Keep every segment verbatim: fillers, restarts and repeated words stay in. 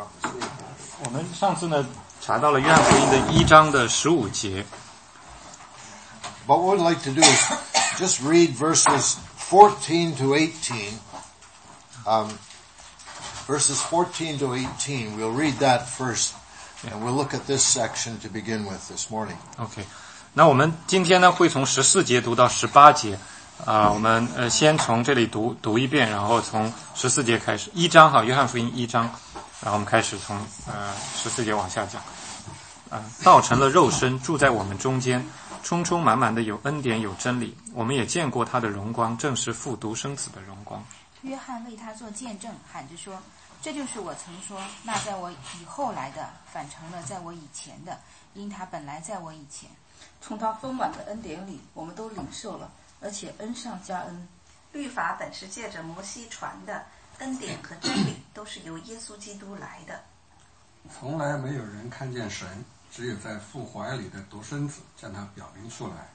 prophecy. 我们上次呢查到了约翰福音的一章的十五节。 But what we'd like to do is just read verses fourteen to eighteen. Um, verses fourteen to eighteen. We'll read that first, and we'll look at this section to begin with this morning. OK， 那我们今天呢会从十四节读到十八节。啊、呃，我们呃先从这里读读一遍，然后从十四节开始，一章哈，约翰福音一章，然后我们开始从呃十四节往下讲。啊、呃，道成了肉身，住在我们中间，充充满满的有恩典有真理。我们也见过他的荣光，正是父独生子的荣光。 约翰为他做见证，喊着说：“这就是我曾说，那在我以后来的，反成了在我以前的，因他本来在我以前。” 从他丰满的恩典里，我们都领受了。而且恩上加恩， 律法本是借着摩西传的，恩典和真理都是由耶稣基督来的。 从来没有人看见神，只有在父怀里的独生子将他表明出来。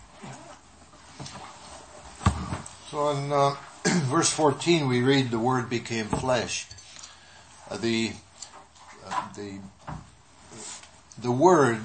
So in uh, verse fourteen we read the Word became flesh. Uh, the uh, the the Word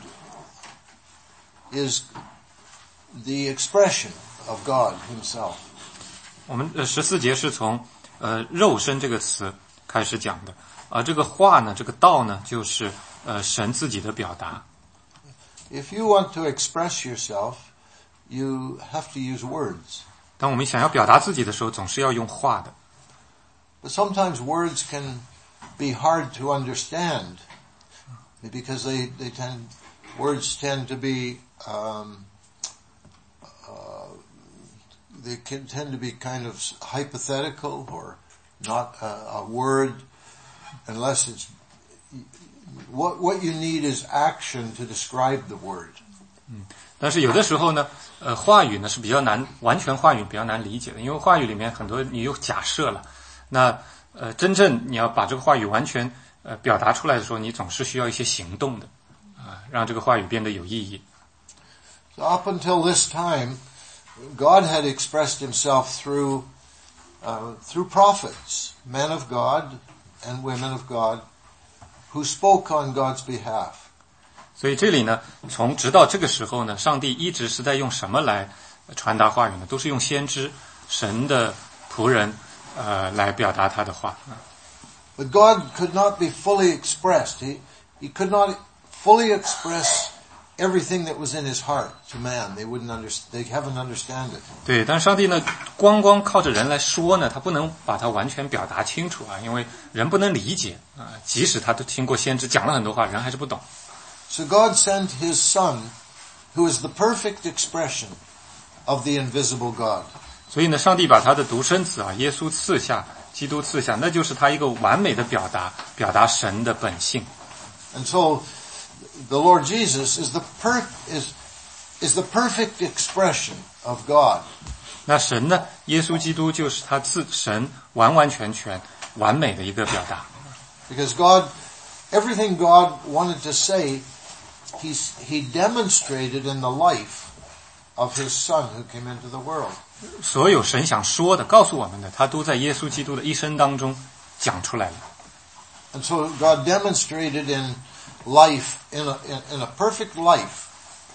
is the expression of God Himself. 我们呃十四节是从呃肉身这个词开始讲的，而、呃、这个话呢，这个道呢，就是呃神自己的表达。 If you want to express yourself, you have to use words. 当我们想要表达自己的时候，总是要用话的。 But sometimes words can be hard to understand because they they tend words tend to be um, they can tend to be kind of hypothetical or not a, a word unless it's what what you need is action to describe the word. 嗯，但是有的时候呢，呃，话语呢是比较难，完全话语比较难理解的，因为话语里面很多你有假设了，那呃，真正你要把这个话语完全呃表达出来的时候，你总是需要一些行动的，啊、呃，让这个话语变得有意义。 So up until this time, God had expressed Himself through uh, through prophets, men of God and women of God, who spoke on God's behalf. 所以这里呢，从直到这个时候呢，上帝一直是在用什么来传达话语呢？都是用先知、神的仆人，呃，来表达他的话。 But God could not be fully expressed. He He could not fully express everything that was in His heart to man. They wouldn't understand. They haven't understand it. 对，但上帝呢，光光靠着人来说呢，他不能把它完全表达清楚啊，因为人不能理解啊、呃。即使他都听过先知讲了很多话，人还是不懂。 So God sent His Son, who is the perfect expression of the invisible God. 所以呢，上帝把他的独生子啊，耶稣赐下，基督赐下，那就是他一个完美的表达，表达神的本性。 And so the Lord Jesus is the per is is the perfect expression of God. 那神呢？耶稣基督就是他自神完完全全完美的一个表达。 Because God, everything God wanted to say, He He demonstrated in the life of His Son who came into the world. 所有神想说的、告诉我们的，他都在耶稣基督的一生当中讲出来了。 And so God demonstrated in life, in a, in, in a perfect life,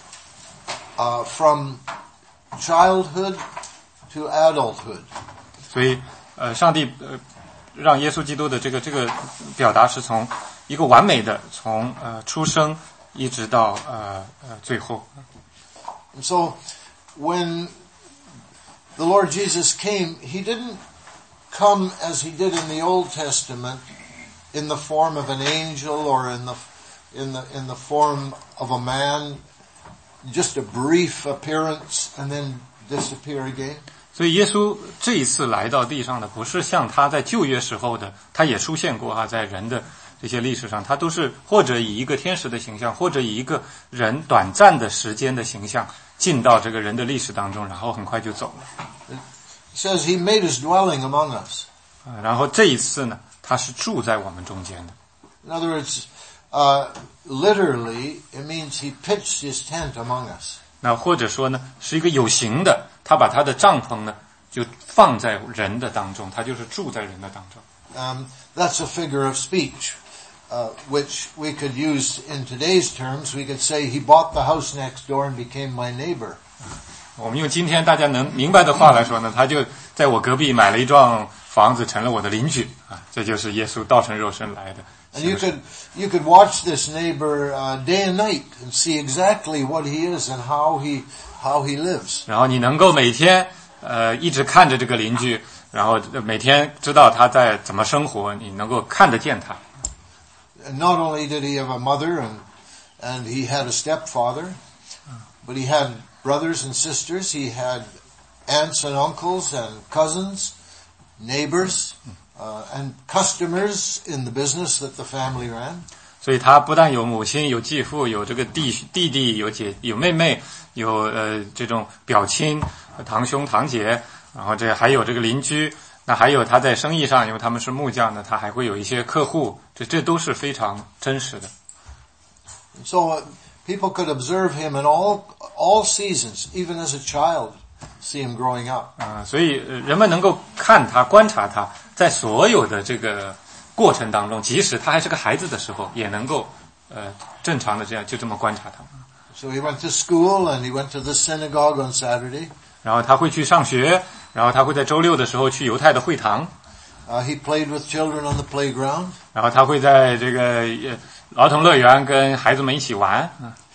uh, from childhood to adulthood. 所以，呃，上帝呃让耶稣基督的这个这个表达是从一个完美的，从呃出生一直到呃呃最后。 And so, when the Lord Jesus came, He didn't come as He did in the Old Testament, in the form of an angel or in the in the in the form of a man, just a brief appearance and then disappear again. 所以耶稣这一次来到地上的，不是像他在旧约时候的，他也出现过啊，在人的这些历史上，他都是或者以一个天使的形象，或者以一个人短暂的时间的形象进到这个人的历史当中，然后很快就走了。 It says He made His dwelling among us. 啊，然后这一次呢，他是住在我们中间的。 In other words, uh, literally, it means He pitched His tent among us. 那或者说呢，是一个有形的，他把他的帐篷呢就放在人的当中，他就是住在人的当中。 Um, that's a figure of speech. uh, which we could use in today's terms. We could say he bought the house next door and became my neighbor. 我们用今天大家能明白的话来说呢，他就在我隔壁买了一幢房子，成了我的邻居啊，这就是耶稣道成肉身来的。 And you could you could watch this neighbor uh, day and night and see exactly what he is and how he how he lives. 然后你能够每天呃一直看着这个邻居，然后每天知道他在怎么生活，你能够看得见他。 And not only did he have a mother and and he had a stepfather, but he had brothers and sisters, he had aunts and uncles and cousins, neighbors, uh, and customers in the business that the family ran. 所以他不但有母亲，有继父，有这个弟弟弟，有姐，有妹妹，有呃这种表亲、堂兄、堂姐，然后这还有这个邻居，那还有他在生意上，因为他们是木匠呢，他还会有一些客户，这这都是非常真实的。 So uh, people could observe him in all all seasons, even as a child, see him growing up. 啊、呃，所以人们能够看他、观察他，在所有的这个过程当中，即使他还是个孩子的时候，也能够呃正常的这样就这么观察他。 So he went to school and he went to the synagogue on Saturday. 然后他会去上学，然后他会在周六的时候去犹太的会堂。 Uh, he played with children on the playground. 然后他会在这个儿童乐园跟孩子们一起玩。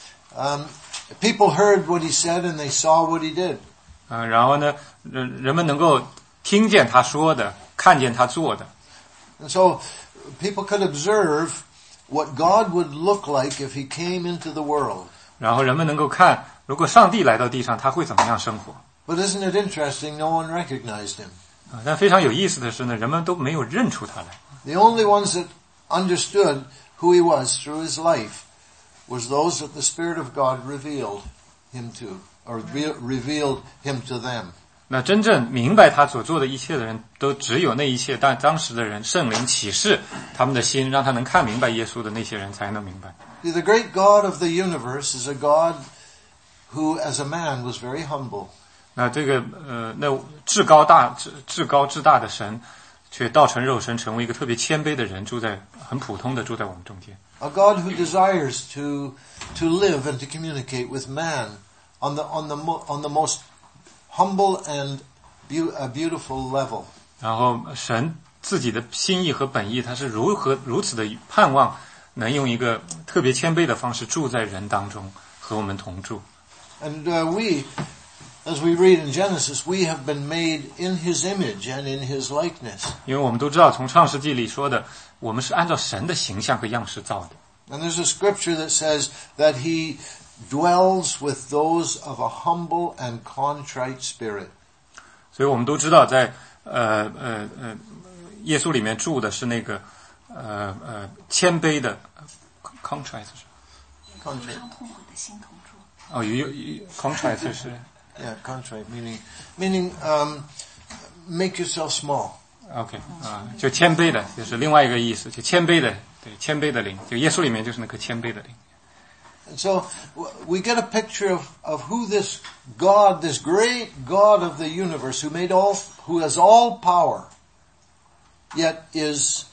Um, people heard what he said and they saw what he did. 啊、呃，然后呢，人人们能够听见他说的，看见他做的。 And so people could observe what God would look like if he came into the world. 然后人们能够看，如果上帝来到地上，他会怎么样生活。 But isn't it interesting? No one recognized him. 啊，但非常有意思的是呢，人们都没有认出他来。 The only ones that understood who he was through his life was those that the Spirit of God revealed him to, or re- revealed him to them. 那真正明白他所做的一切的人，都只有那一切但当时的人圣灵启示他们的心，让他能看明白耶稣的那些人才能明白。 The great God of the universe is a God who, as a man, was very humble. 那这个呃，那至高大至至高至大的神，却道成肉身，成为一个特别谦卑的人，住在很普通的住在我们中间。 A God who desires to to live and to communicate with man on the on the on the most humble and be, a beautiful level. 然后神自己的心意和本意，他是如何如此的盼望能用一个特别谦卑的方式住在人当中，和我们同住。 And uh, we, as we read in Genesis, we have been made in His image and in His likeness. 因为我们都知道，从创世纪里说的，我们是按照神的形象和样式造的。 And there's a scripture that says that He dwells with those of a humble and contrite spirit. 所以我们都知道在，在呃呃呃耶稣里面住的是那个呃呃谦卑的 contrite 是。 contrite 痛悔的心同住。 哦，有有 contrite 是。 Yeah, contrite meaning meaning um, make yourself small. OK 啊，就谦卑的，就是另外一个意思，就谦卑的，对，谦卑的灵，就耶稣里面就是那颗谦卑的灵。 And so we get a picture of, of who this God, this great God of the universe, who made all, who has all power, yet is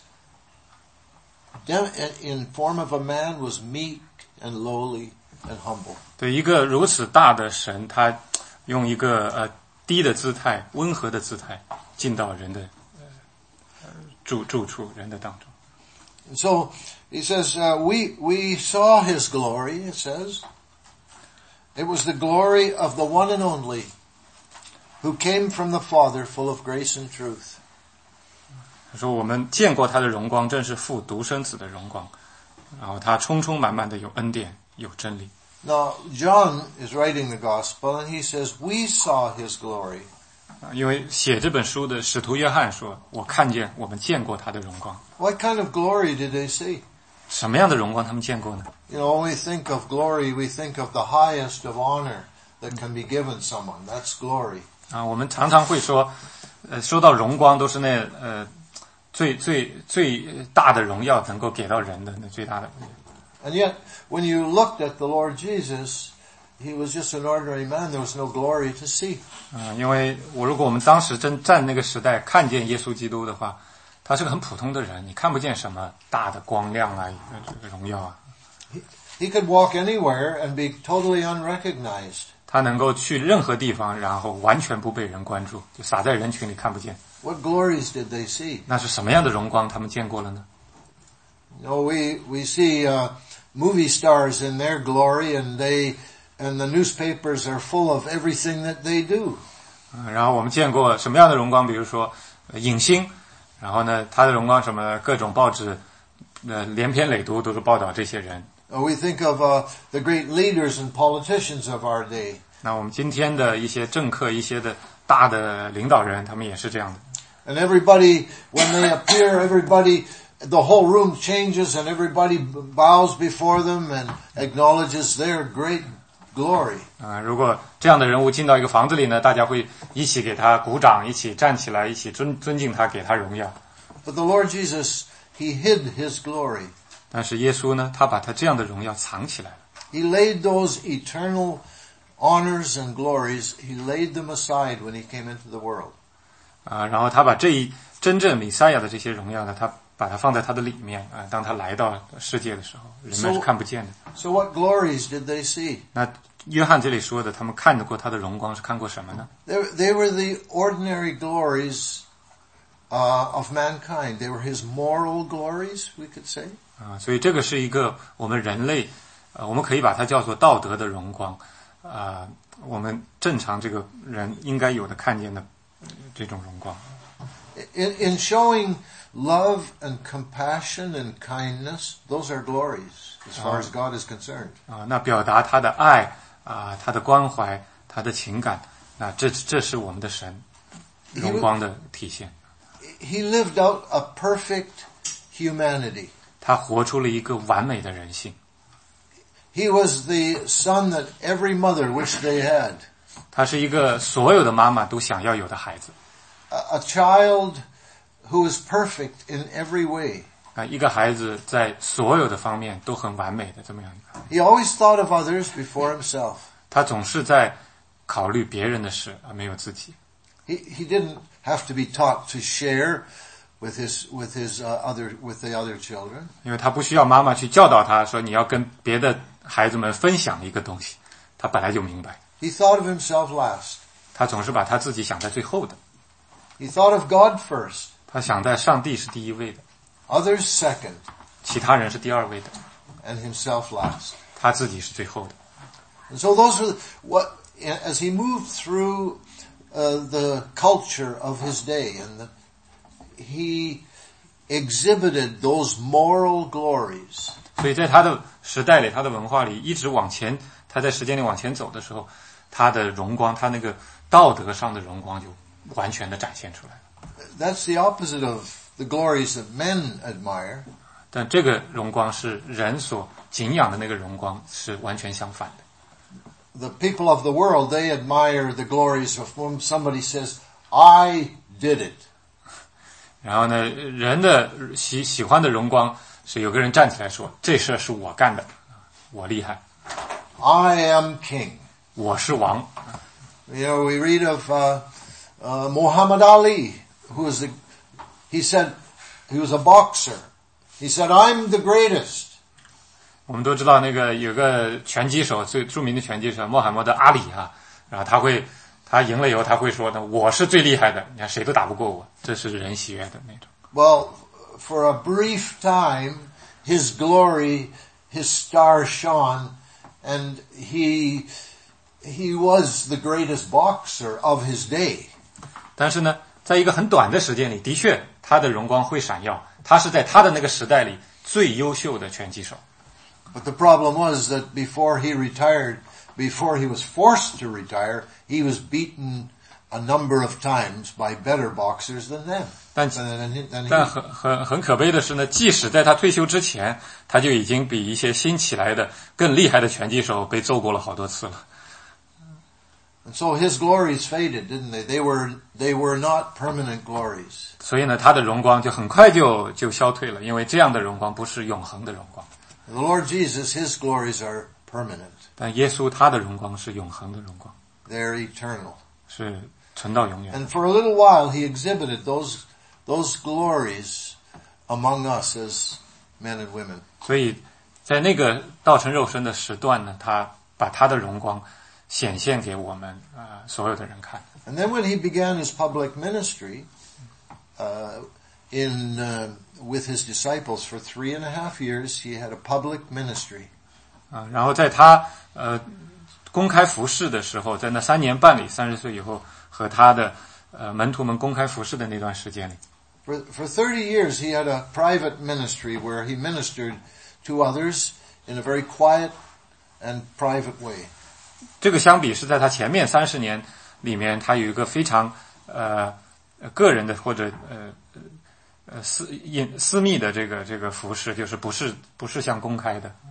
in form of a man, was meek and lowly and humble. 对，一个如此大的神，他用一个呃低的姿态、温和的姿态进到人的呃住住处、人的当中。 So he says, uh, we we saw his glory. It says, it was the glory of the one and only, who came from the Father, full of grace and truth. 他说我们见过他的荣光，正是父独生子的荣光，然后他充充满满的有恩典，有真理。 Now, John is writing the gospel and he says, we saw his glory. 因为写这本书的使徒约翰说，我看见我们见过他的荣光。 What kind of glory did they see? 什么样的荣光他们见过呢？ You know, when we think of glory, we think of the highest of honor that can be given someone. That's glory. 啊，我们常常会说，呃，说到荣光都是那呃最最最大的荣耀能够给到人的那最大的。 And yet, when you looked at the Lord Jesus, he was just an ordinary man. There was no glory to see. 嗯，因为我如果我们当时真站那个时代看见耶稣基督的话， 他是个很普通的人，你看不见什么大的光亮啊，荣耀啊。 He could walk anywhere and be totally unrecognized. 他能够去任何地方，然后完全不被人关注，就洒在人群里看不见。 What glories did they see? 那是什么样的荣光他们见过了呢？ You know, we we see uh, movie stars in their glory, and they and the newspapers are full of everything that they do. 嗯，然后我们见过什么样的荣光？比如说、呃、影星，然后呢，他的荣光什么各种报纸，呃，连篇累牍都是报道这些人。 Uh, we think of uh, the great leaders and politicians of our day. 那我们今天的一些政客，一些的大的领导人，他们也是这样的。 And everybody, when they appear, everybody, the whole room changes and everybody bows before them and acknowledges their great glory. 啊、呃，如果这样的人物进到一个房子里呢，大家会一起给他鼓掌，一起站起来，一起尊尊敬他，给他荣耀。 But the Lord Jesus, He hid His glory. 但是耶稣呢，他把他这样的荣耀藏起来了。 He laid those eternal honors and glories, He laid them aside when He came into the world. 啊、呃，然后他把这一真正弥赛亚的这些荣耀呢，他把它放在他的里面啊、呃。当他来到世界的时候，人们是看不见的。 So, so what glories did they see? 那约翰这里说的，他们看得过他的荣光，是看过什么呢？ They, they were the ordinary glories uh, of mankind. They were His moral glories, we could say. 啊、呃，所以这个是一个我们人类，呃，我们可以把它叫做道德的荣光，啊、呃，我们正常这个人应该有的看见的这种荣光。 In, in showing love and compassion and kindness, those are glories as far as God is concerned. 啊、呃，那表达他的爱啊、呃，他的关怀，他的情感，那这这是我们的神荣光的体现。 He lived out a perfect humanity. 他活出了一个完美的人性。 He was the son that every mother wished they had. 他是一个所有的妈妈都想要有的孩子。 A, a child who is perfect in every way. 啊，一个孩子在所有的方面都很完美的这么样一个。 He always thought of others before himself. 他总是在考虑别人的事，而没有自己。 He he didn't have to be taught to share with his with his uh, other with the other children. 因为他不需要妈妈去教导他说你要跟别的孩子们分享一个东西，他本来就明白。 He thought of himself last. 他总是把他自己想在最后的。 He thought of God first. 他想在上帝是第一位的， Others second, 其他人是第二位的， and himself last. 他自己是最后的。 And so those were what as he moved through uh, the culture of his day, and the, he exhibited those moral glories. 所以在他的时代里，他的文化里，一直往前，他在时间里往前走的时候，他的荣光，他那个道德上的荣光就完全的展现出来了。 That's the opposite of the glories that men admire. 但这个荣光是人所敬仰的那个荣光，是完全相反的。 The people of the world, they admire the glories of whom somebody says, I did it. 然后呢，人的喜喜欢的荣光是有个人站起来说，这事是我干的，我厉害， I am king. 我是王。 You know, we read of uh, uh, Muhammad Ali, who was the, he said, he was a boxer. He said, I'm the greatest. 我们都知道那个有个拳击手，最著名的拳击手穆罕默德阿里啊，然后他会，他赢了以后他会说呢，我是最厉害的，你看谁都打不过我，这是人喜悦的那种。 Well, for a brief time, his glory, his star shone, and he, he was the greatest boxer of his day. 但是呢，在一个很短的时间里，的确他的荣光会闪耀，他是在他的那个时代里最优秀的拳击手。 But the problem was that before he retired, before he was forced to retire, he was beaten a number of times by better boxers than them. 但 than, than 但 he. 很很很可悲的是呢，即使在他退休之前，他就已经比一些新起来的更厉害的拳击手被揍过了好多次了。 And so his glories faded, didn't they? They were, they were not permanent glories. 所以呢，他的荣光就很快就就消退了，因为这样的荣光不是永恒的荣光。 The Lord Jesus, his glories are permanent. 但耶稣他的荣光是永恒的荣光， They're eternal. 是存到永远。 And for a little while he exhibited those those glories among us as men and women. 所以在那个道成肉身的时段呢，他把他的荣光显现给我们呃所有的人看。 And then when he began his public ministry, uh, in uh, with his disciples for three and a half years, he had a public ministry. 啊，然后在他呃公开服侍的时候，在那三年半里，三十岁以后和他的呃门徒们公开服侍的那段时间里， For for thirty years, he had a private ministry where he ministered to others in a very quiet and private way. 这个相比是在他前面三十年里面，他有一个非常呃个人的或者呃呃私隐私密的这个这个服侍，就是不是不是像公开的。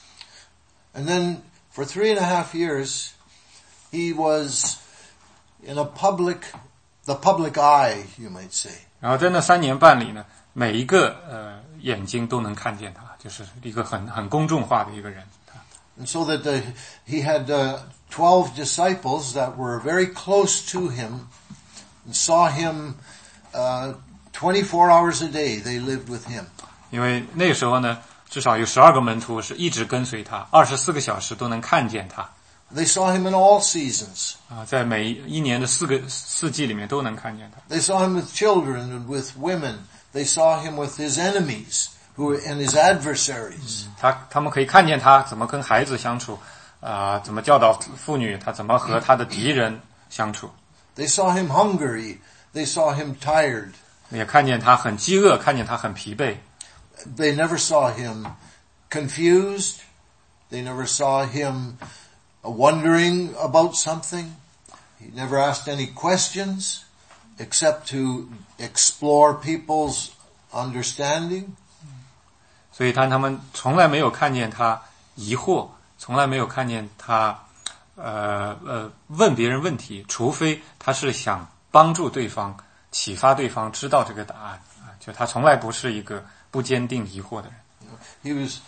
And then for three and a half years, he was in a public, the public eye, you might say. 然后在那三年半里呢，每一个呃眼睛都能看见他，就是一个很很公众化的一个人。 And so that uh, he had uh, twelve disciples that were very close to him and saw him uh, twenty-four hours a day. They lived with him. 因为那个时候呢，至少有十二个门徒是一直跟随他，二十四个小时都能看见他。 They saw him in all seasons. 啊，在每一年的四个四季里面都能看见他。 They saw him with children and with women. They saw him with his enemies who and his adversaries. 他他们可以看见他怎么跟孩子相处，啊、呃，怎么教导妇女，他怎么和他的敌人相处。 They saw him hungry. They saw him tired. 也看见他很饥饿，看见他很疲惫。 They never saw him confused. They never saw him wondering about something. He never asked any questions except to explore people's understanding. 所以他他们从来没有看见他疑惑，从来没有看见他呃呃问别人问题，除非他是想帮助对方、启发对方知道这个答案啊，就他从来不是一个不坚定疑惑的人。 He was,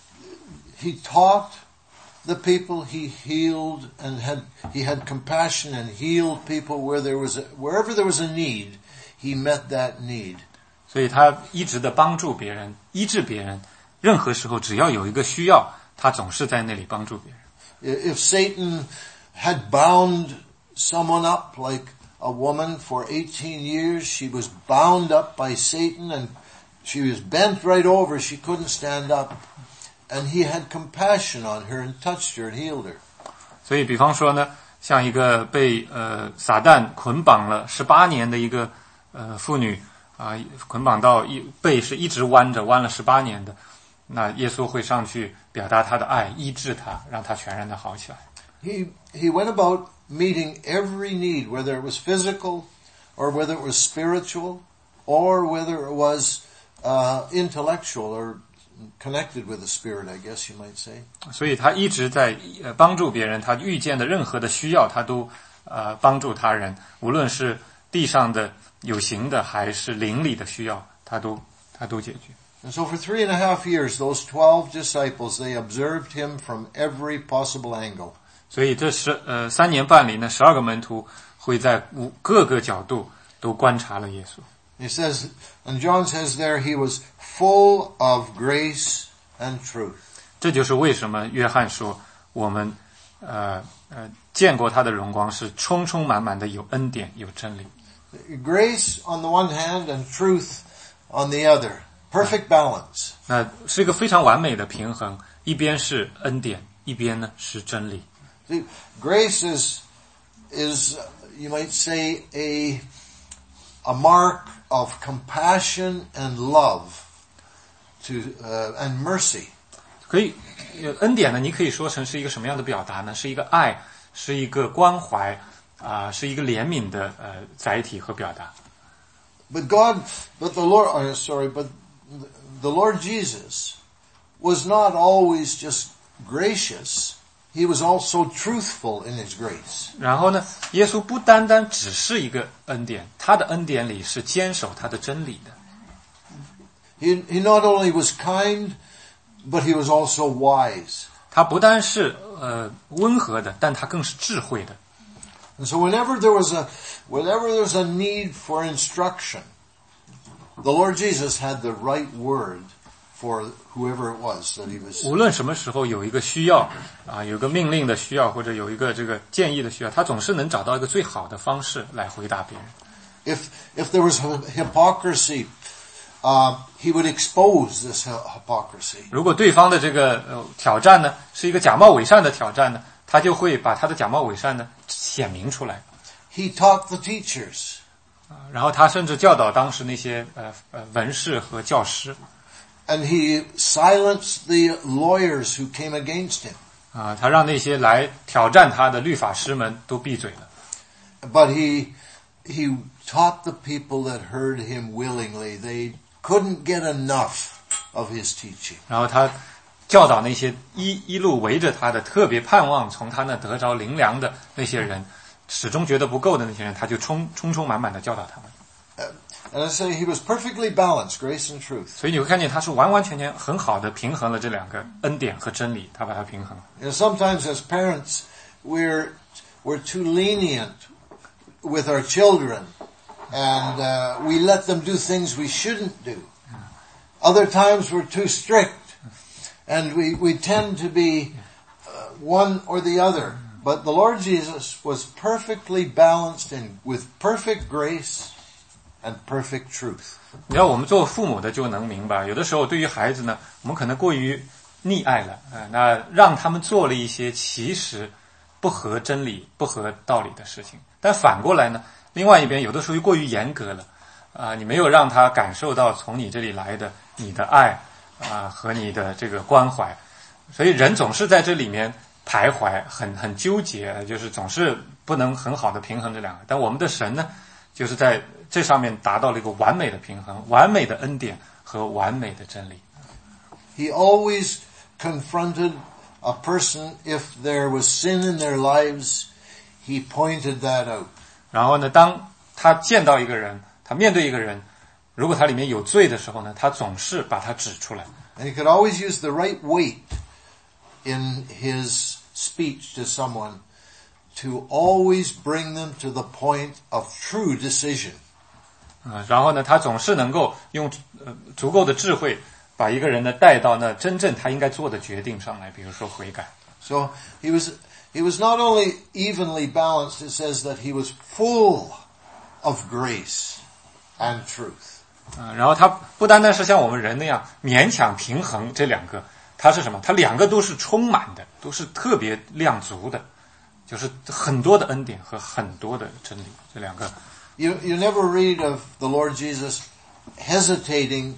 he taught the people, he healed and had, he had compassion and healed people where there was a, wherever there was a need, he met that need. 所以他一直的帮助别人，医治别人，任何时候只要有一个需要，他总是在那里帮助别人。 If Satan had bound someone up like a woman for eighteen years, she was bound up by Satan and she was bent right over, she couldn't stand up. And he had compassion on her and touched her and healed her. 所以比方说呢，像一个被呃撒旦捆绑了十八年的一个呃妇女啊、呃，捆绑到一背是一直弯着，弯了十八年的，那耶稣会上去表达他的爱，医治他，让他全然的好起来。 He, he went about meeting every need, whether it was physical or whether it was spiritual or whether it was uh, intellectual or connected with the Spirit, I guess you might say. 所以他一直在呃帮助别人，他遇见的任何的需要，他都呃帮助他人，无论是地上的有形的还是灵里的需要，他都他都解决。 And so for three and a half years, those twelve disciples, they observed him from every possible angle. 所以这十呃三年半里呢，十二个门徒会在五各个角度都观察了耶稣。 He says, and John says there, he was full of grace and truth. 这就是为什么约翰说我们呃呃见过他的荣光是充充满满的有恩典有真理。 Grace on the one hand and truth on the other. Perfect balance. 那是一个非常完美的平衡，一边是恩典，一边呢是真理。 See, grace is, is, you might say, a, a mark of compassion and love to, uh, and mercy. 可以，恩典呢，你可以说成是一个什么样的表达呢？是一个爱，是一个关怀，啊、呃，是一个怜悯的呃载体和表达。 But God, but the Lord, uh, sorry, but the Lord Jesus was not always just gracious. He was also truthful in his grace. 然后呢，耶稣不单单只是一个恩典，他的恩典里是坚守他的真理的。 He, he not only was kind, but he was also wise. 他不单是呃温和的，但他更是智慧的。 And so whenever there was a, whenever there was a need for instruction, the Lord Jesus had the right word for whoever it was that he was. 无论什么时候有一个需要啊，有个命令的需要，或者有一个这个建议的需要，他总是能找到一个最好的方式来回答别人。 If if there was hypocrisy, uh, he would expose this hypocrisy. 如果对方的这个呃挑战呢是一个假冒伪善的挑战呢，他就会把他的假冒伪善呢显明出来。 He taught the teachers. 然后他甚至教导当时那些呃呃文士和教师。 And he silenced the lawyers who came against him. 啊，他让那些来挑战他的律法师们都闭嘴了。 But he he taught the people that heard him willingly. They couldn't get enough of his teaching. 然后他教导那些一一路围着他的，特别盼望从他那得着灵粮的那些人，始终觉得不够的那些人，他就充充充满满的教导他们。 And I say he was perfectly balanced, grace and truth. 所以你会看见他是完完全全很好的平衡了这两个恩典和真理，他把它平衡。 You know, sometimes as parents, we're we're too lenient with our children, and uh, we let them do things we shouldn't do. Other times we're too strict, and we we tend to be uh, one or the other. But the Lord Jesus was perfectly balanced and with perfect grace.And perfect truth. 你要我们做父母的就能明白，有的时候对于孩子呢，我们可能过于溺爱了，呃，那让他们做了一些其实不合真理、不合道理的事情。但反过来呢，另外一边有的时候又过于严格了，啊、呃，你没有让他感受到从你这里来的你的爱啊、呃、和你的这个关怀，所以人总是在这里面徘徊，很很纠结，就是总是不能很好的平衡这两个。但我们的神呢，就是在这上面达到了一个完美的平衡，完美的恩典和完美的真理。 He always confronted a person if there was sin in their lives. He pointed that out. 然后呢，当他见到一个人，他面对一个人，如果他里面有罪的时候呢，他总是把它指出来。 And he could always use the right weight in his speech to someone.To always bring them to the point of true decision. 啊，然后呢，他总是能够用呃足够的智慧，把一个人呢带到那真正他应该做的决定上来，比如说悔改。 So he was he was not only evenly balanced. It says that he was full of grace and truth. 啊，然后他不单单是像我们人那样勉强平衡这两个，他是什么？他两个都是充满的，都是特别量足的。就是很多的恩典和很多的真理，这两个。 You you never read of the Lord Jesus hesitating,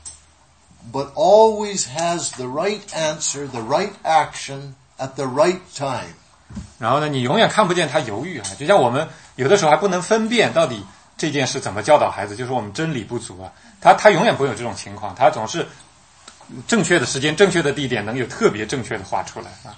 but always has the right answer, the right action at the right time. 然后呢，你永远看不见他犹豫啊，就像我们有的时候还不能分辨到底这件事怎么教导孩子，就是我们真理不足啊。他他永远不会有这种情况，他总是正确的时间、正确的地点，能有特别正确的话出来啊。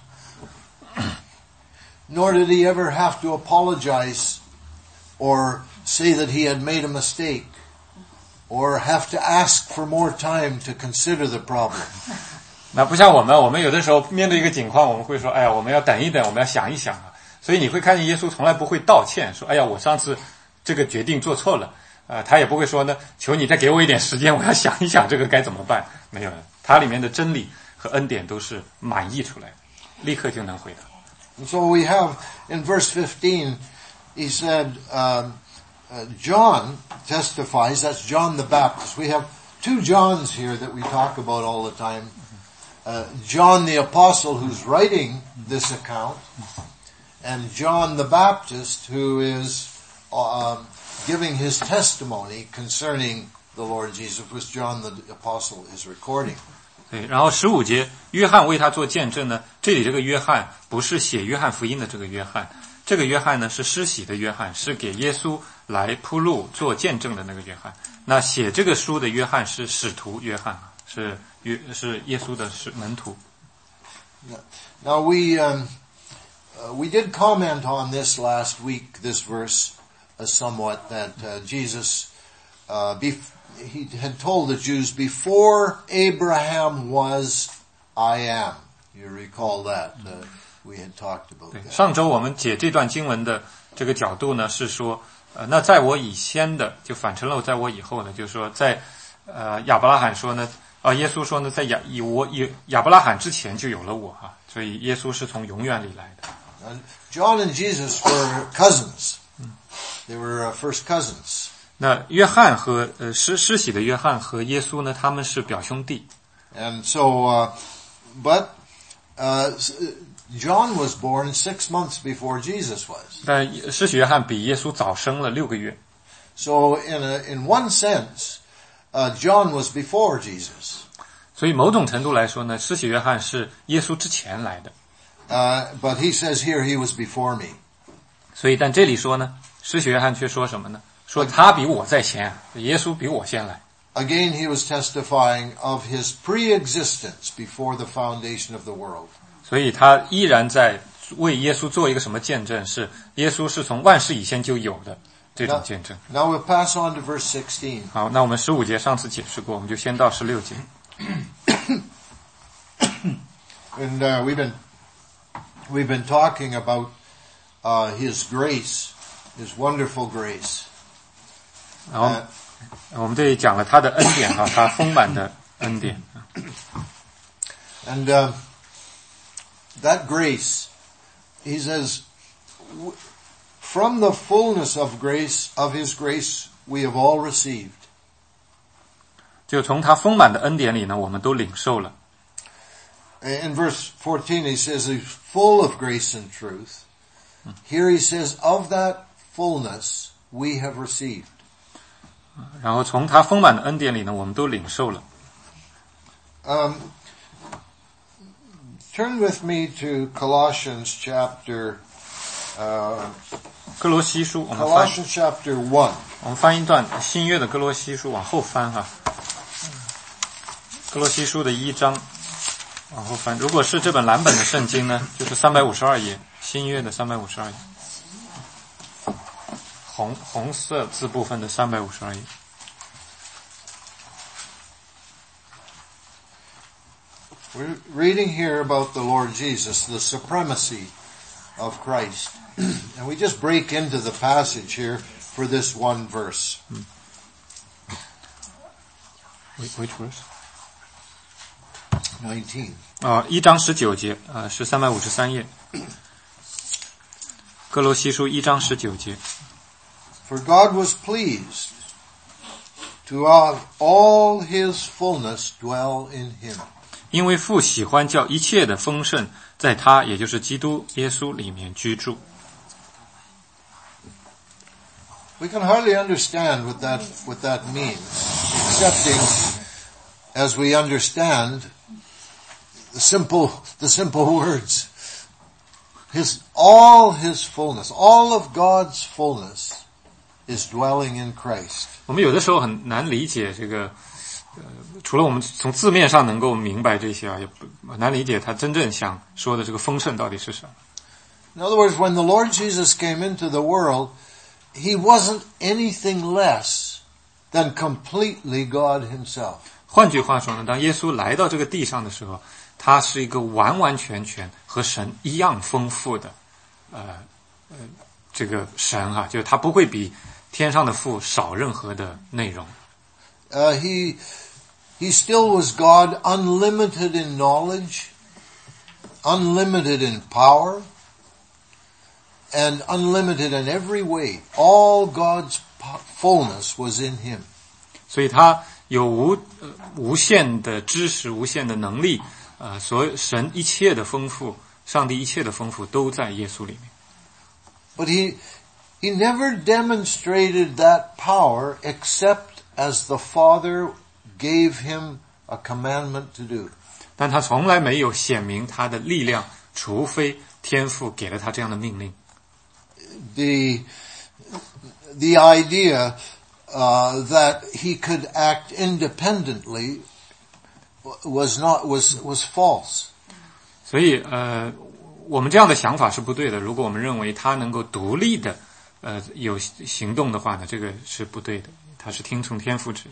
Nor did he ever have to apologize or say that he had made a mistake or have to ask for more time to consider the problem. 那不像我们，我们有的时候面对一个境况，我们会说，哎呀，我们要等一等，我们要想一想啊。所以你会看见耶稣从来不会道歉，说，哎呀，我上次这个决定做错了，呃，他也不会说呢，求你再给我一点时间，我要想一想这个该怎么办。没有，他里面的真理和恩典都是满溢出来的，立刻就能回答。 And so we have in verse fifteen, he said, um, uh, John testifies, that's John the Baptist. We have two Johns here that we talk about all the time. Uh, John the Apostle, who's writing this account, and John the Baptist, who is uh, giving his testimony concerning the Lord Jesus, which John the Apostle is recording. 对，然后十五节，约翰为他做见证呢。这里这个约翰不是写约翰福音的这个约翰，这个约翰呢是施洗的约翰，是给耶稣来铺路做见证的那个约翰。那写这个书的约翰是使徒约翰，是约是耶稣的是门徒。 Now we um, uh, we did comment on this last week, this verse, uh, somewhat that uh, Jesus uh, bef- he had told the Jews, before Abraham was, I am. You recall that? Uh, we had talked about 对， that. 上周我们解这段经文的这个角度呢，是说呃，那在我以先的就反成了在我以后呢，就是说在呃亚伯拉罕说呢，啊、呃、耶稣说呢，在亚以我以亚伯拉罕之前就有了我哈，所以耶稣是从永远里来的。 And John and Jesus were cousins. They were uh, first cousins. 那约翰和呃施施洗的约翰和耶稣呢，他们是表兄弟。 And so, uh, but uh, John was born six months before Jesus was. 但施洗约翰比耶稣早生了六个月。 So, in a, in one sense, uh, John was before Jesus. 所以某种程度来说呢，施洗约翰是耶稣之前来的。 Uh, but he says here he was before me. 所以，但这里说呢，施洗约翰却说什么呢？说他比我在前，耶稣比我先来。 Again, he was testifying of his pre-existence before the foundation of the world. 所以他依然在为耶稣做一个什么见证？是耶稣是从万世以前就有的这种见证。 Now, now we'll pass on to verse sixteen. 好，那我们十五节上次解释过，我们就先到十六节。 And uh, we've been we've been talking about uh, his grace, his wonderful grace. 然后我们这里讲了他的恩典哈，他丰满的恩典。 And uh, that grace, he says, from the fullness of grace, of his grace, we have all received. 就从他丰满的恩典里呢，我们都领受了。 In verse fourteen, he says he's full of grace and truth. Here he says, of that fullness we have received. 然后从他丰满的恩典里呢，我们都领受了。 Um, turn with me to Colossians chapter, uh, 哥罗西书，我们翻 Colossians chapter one. 我们翻一段新约的哥罗西书，往后翻哈。哥罗西书的一章，往后翻。如果是这本蓝本的圣经呢，就是三百五十二页，新约的三百五十二页。红红色字部分的三百五十二页。 We're reading here about the Lord Jesus, the supremacy of Christ. And we just break into the passage here for this one verse. Which verse? nineteen. 啊，一章十九节，啊，是三百五十三页。哥罗西书一章十九节。 For God was pleased to have all his fullness dwell in him. 因为父喜欢叫一切的丰盛在他，也就是基督耶稣里面居住。 We can hardly understand what that, what that means, excepting as we understand the simple, the simple words. His, all his fullness, all of God's fullness is dwelling in Christ. 我们有的时候很难理解这个，呃，除了我们从字面上能够明白这些啊，也不难理解他真正想说的这个丰盛到底是什么。 In other words, when the Lord Jesus came into the world, he wasn't anything less than completely God himself. 换句话说呢，当耶稣来到这个地上的时候，他是一个完完全全和神一样丰富的，呃呃，这个神哈、啊，就是他不会比天上的父少任何的内容。 Uh, he, he still was God, unlimited in knowledge, unlimited in power, and unlimited in every way. All God's fullness was in him. 所以他有无、呃、无限的知识，无限的能力，呃，所有神一切的丰富，上帝一切的丰富都在耶稣里面。 But he, he never demonstrated that power except as the Father gave him a commandment to do. 但他从来没有显明他的力量，除非天父给了他这样的命令。 The, the idea uh, that he could act independently was not, was, was false. 所以呃，我们这样的想法是不对的。如果我们认为他能够独立的呃有行动的话呢，这个是不对的。他是听从天父旨意的。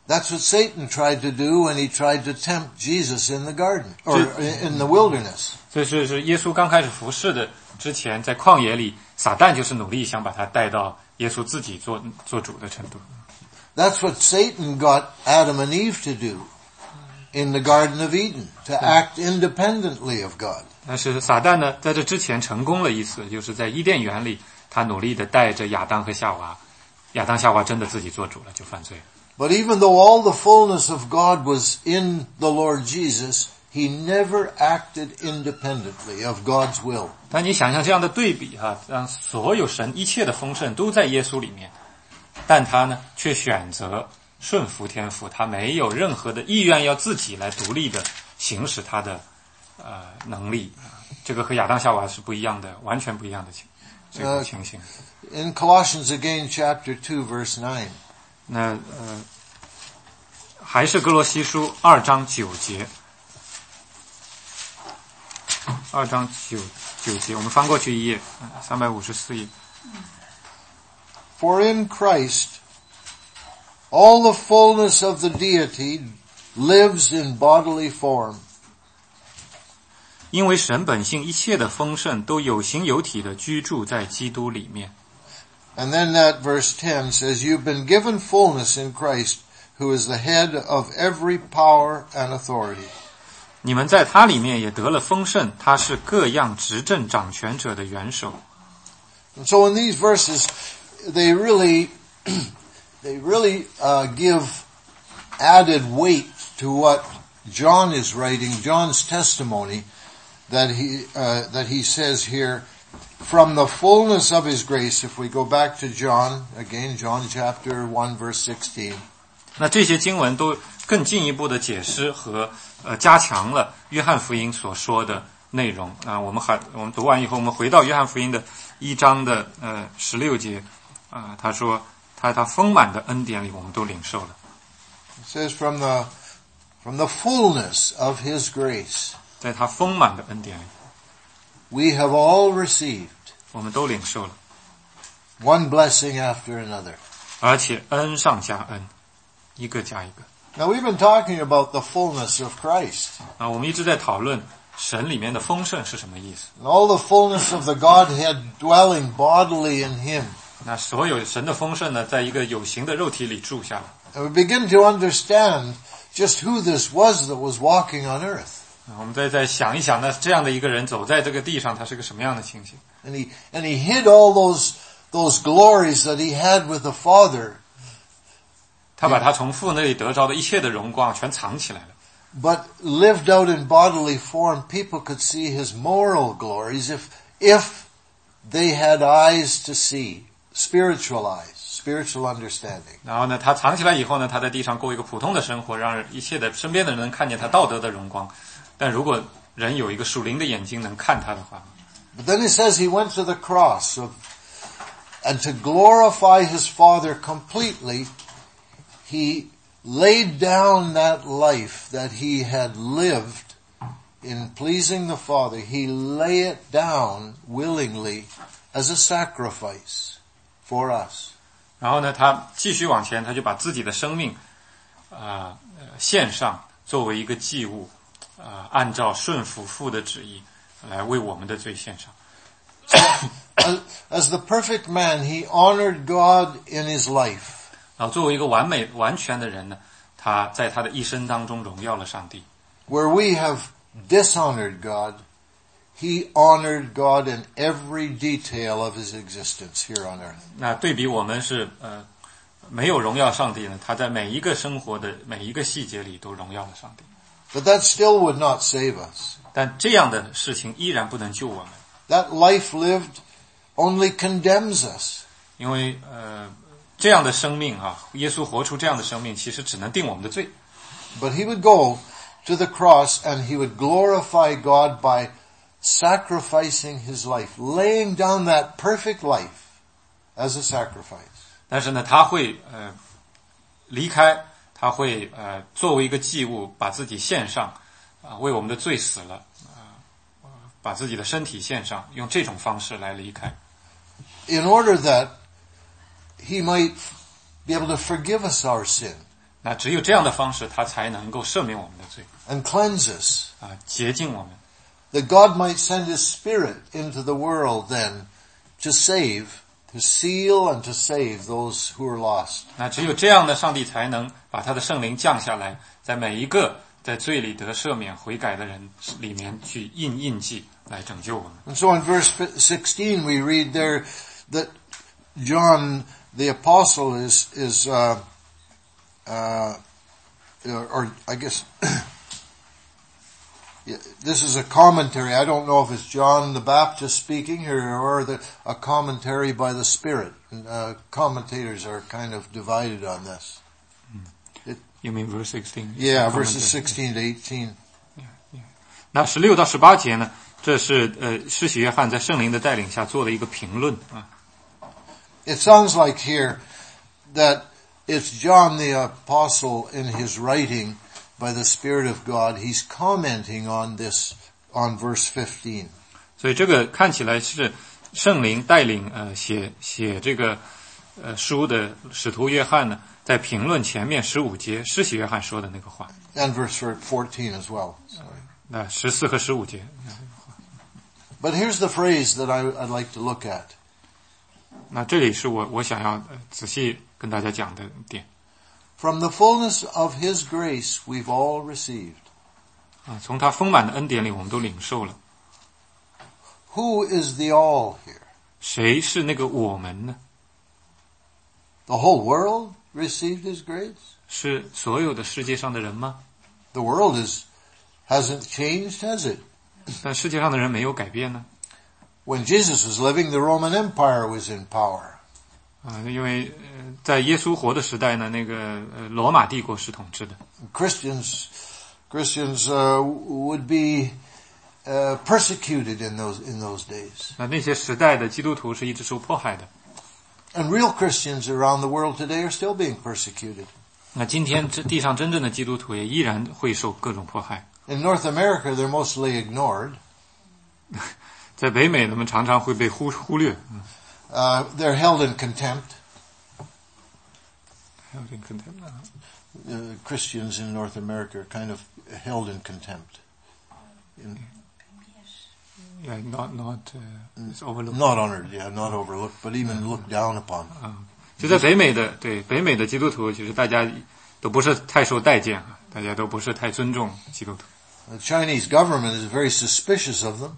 That's what Satan tried to do when he tried to tempt Jesus in the garden, or in the wilderness. 所以是是耶稣刚开始服侍的之前，在旷野里，撒旦就是努力想把他带到耶稣自己做做主的程度。 That's what Satan got Adam and Eve to do in the Garden of Eden, to act independently of God. 但是撒旦呢，在这之前成功了一次，就是在伊甸园里，他努力的带着亚当和夏娃，亚当夏娃真的自己做主了，就犯罪了。 But even though all the fullness of God was in the Lord Jesus, he never acted independently of God's will. 但你想象这样的对比哈、啊，让所有神一切的丰盛都在耶稣里面，但他呢却选择顺服天父，他没有任何的意愿要自己来独立的行使他的呃能力，这个和亚当夏娃是不一样的，完全不一样的情这个情形。 Uh, in Colossians again, chapter two, verse nine. 那呃，还是哥罗西书二章九节，二章九九节，我们翻过去一页，三百五十四页。 For in Christ, all the fullness of the deity lives in bodily form. 因为神本性一切的丰盛都有形有体的居住在基督里面。 And then that verse ten says, You've been given fullness in Christ, who is the head of every power and authority. 你们在他里面也得了丰盛，他是各样执政掌权者的元首。 And so in these verses, they really, they really uh, give added weight to what John is writing, John's testimony, that he uh, that he says here, from the fullness of his grace. If we go back to John, again, John chapter one, verse sixteen. 那这些经文都更进一步的解释和呃加强了约翰福音所说的内容啊。我们还我们读完以后，我们回到约翰福音的一章的呃十六节啊，他说他他丰满的恩典里，我们都领受了。 It says from the from the fullness of his grace. 在他丰满的恩典里 We have all received 我们都领受了 one blessing after another. 而且恩上加恩，一个加一个。 Now we've been talking about the fullness of Christ. 啊，我们一直在讨论神里面的丰盛是什么意思。 And all the fullness of the Godhead dwelling bodily in him. 那所有神的丰盛呢，在一个有形的肉体里住下来。 And we begin to understand just who this was that was walking on earth. 我们再再想一想，那这样的一个人走在这个地上，他是个什么样的情形？ And he, and he hid all those, those glories that he had with the Father. 他把他从父那里得着的一切的荣光全藏起来了。 But lived out in bodily form, people could see his moral glories if, if they had eyes to see, spiritual eyes, spiritual understanding. 然后呢，他藏起来以后呢，他在地上过一个普通的生活，让一切的身边的人能看见他道德的荣光。但如果人有一个属灵的眼睛能看他的话， But then he says he went to the cross of, and to glorify his Father completely, he laid down that life that he had lived in pleasing the Father. He lay it down willingly as a sacrifice for us. 然后呢，他继续往前，他就把自己的生命啊、呃、献上，作为一个祭物。啊、呃，按照顺服父的旨意来为我们的罪献上。 as, as the perfect man, he honored God in his life. 然后作为一个完美完全的人呢，他在他的一生当中荣耀了上帝。 Where we have dishonored God, he honored God in every detail of his existence here on earth. 那对比我们是呃没有荣耀上帝呢，他在每一个生活的每一个细节里都荣耀了上帝。 But that still would not save us. 但这样的事情依然不能救我们。 That life lived only condemns us. 因为呃这样的生命啊，耶稣活出这样的生命，其实只能定我们的罪。 But he would go to the cross and he would glorify God by sacrificing his life, laying down that perfect life as a sacrifice. 但是呢，他会呃离开。他会呃作为一个祭物把自己献上，啊、呃、为我们的罪死了，啊、呃、把自己的身体献上，用这种方式来离开。 In order that he might be able to forgive us our sin 那只有这样的方式，他才能够赦免我们的罪 and cleanse us. 啊，洁净我们。 That God might send His Spirit into the world then to save, to seal and to save those who are lost. 那只有这样的，上帝才能把他的圣灵降下来，在每一个在罪里得赦免悔改的人里面去印印记，来拯救我们。 And so in verse sixteen we read there that John the Apostle is, is, uh, uh, or I guess, yeah, this is a commentary. I don't know if it's John the Baptist speaking here or the, a commentary by the Spirit. Uh, commentators are kind of divided on this. It, You mean verse sixteen? yeah, verses sixteen to eighteen. 那十六到十八节呢？这是呃，施洗约翰在圣灵的带领下做的一个评论啊。 It sounds like here that it's John the Apostle in his writing by the Spirit of God. He's commenting on this, on verse fifteen. 所以这个看起来是圣灵带领呃写写这个呃书的使徒约翰呢，在评论前面十五节施洗约翰说的那个话。 And verse fourteen as well. Sorry. 那十四和十五节。 But here's the phrase that I, I'd like to look at. 那这里是我我想要仔细跟大家讲的点。 From the fullness of His grace we've all received. 啊，从他丰满的恩典里，我们都领受了。 Who is the all here? 谁是那个我们呢？ The whole world received His grace? 是所有的世界上的人吗？ The world is, hasn't changed, has it? 但世界上的人没有改变呢？ When Jesus was living, the Roman Empire was in power. 啊，因为呃，在耶稣活的时代呢，那个呃罗马帝国是统治的。 Christians, Christians uh, would be uh, persecuted in those in those days. 那那些时代的基督徒是一直受迫害的。 And real Christians around the world today are still being persecuted. 那今天这地上真正的基督徒也依然会受各种迫害。 In North America, they're mostly ignored. 在北美，他们常常会被忽忽略。 Uh, they're held in contempt. Uh, Christians in North America are kind of held in contempt. In, Yeah, not not uh, it's overlooked. not honored, yeah, not overlooked, but even looked down upon. 啊，就在北美的对北美的基督徒，其实大家都不是太受待见啊，大家都不是太尊重基督徒。 The Chinese government is very suspicious of them.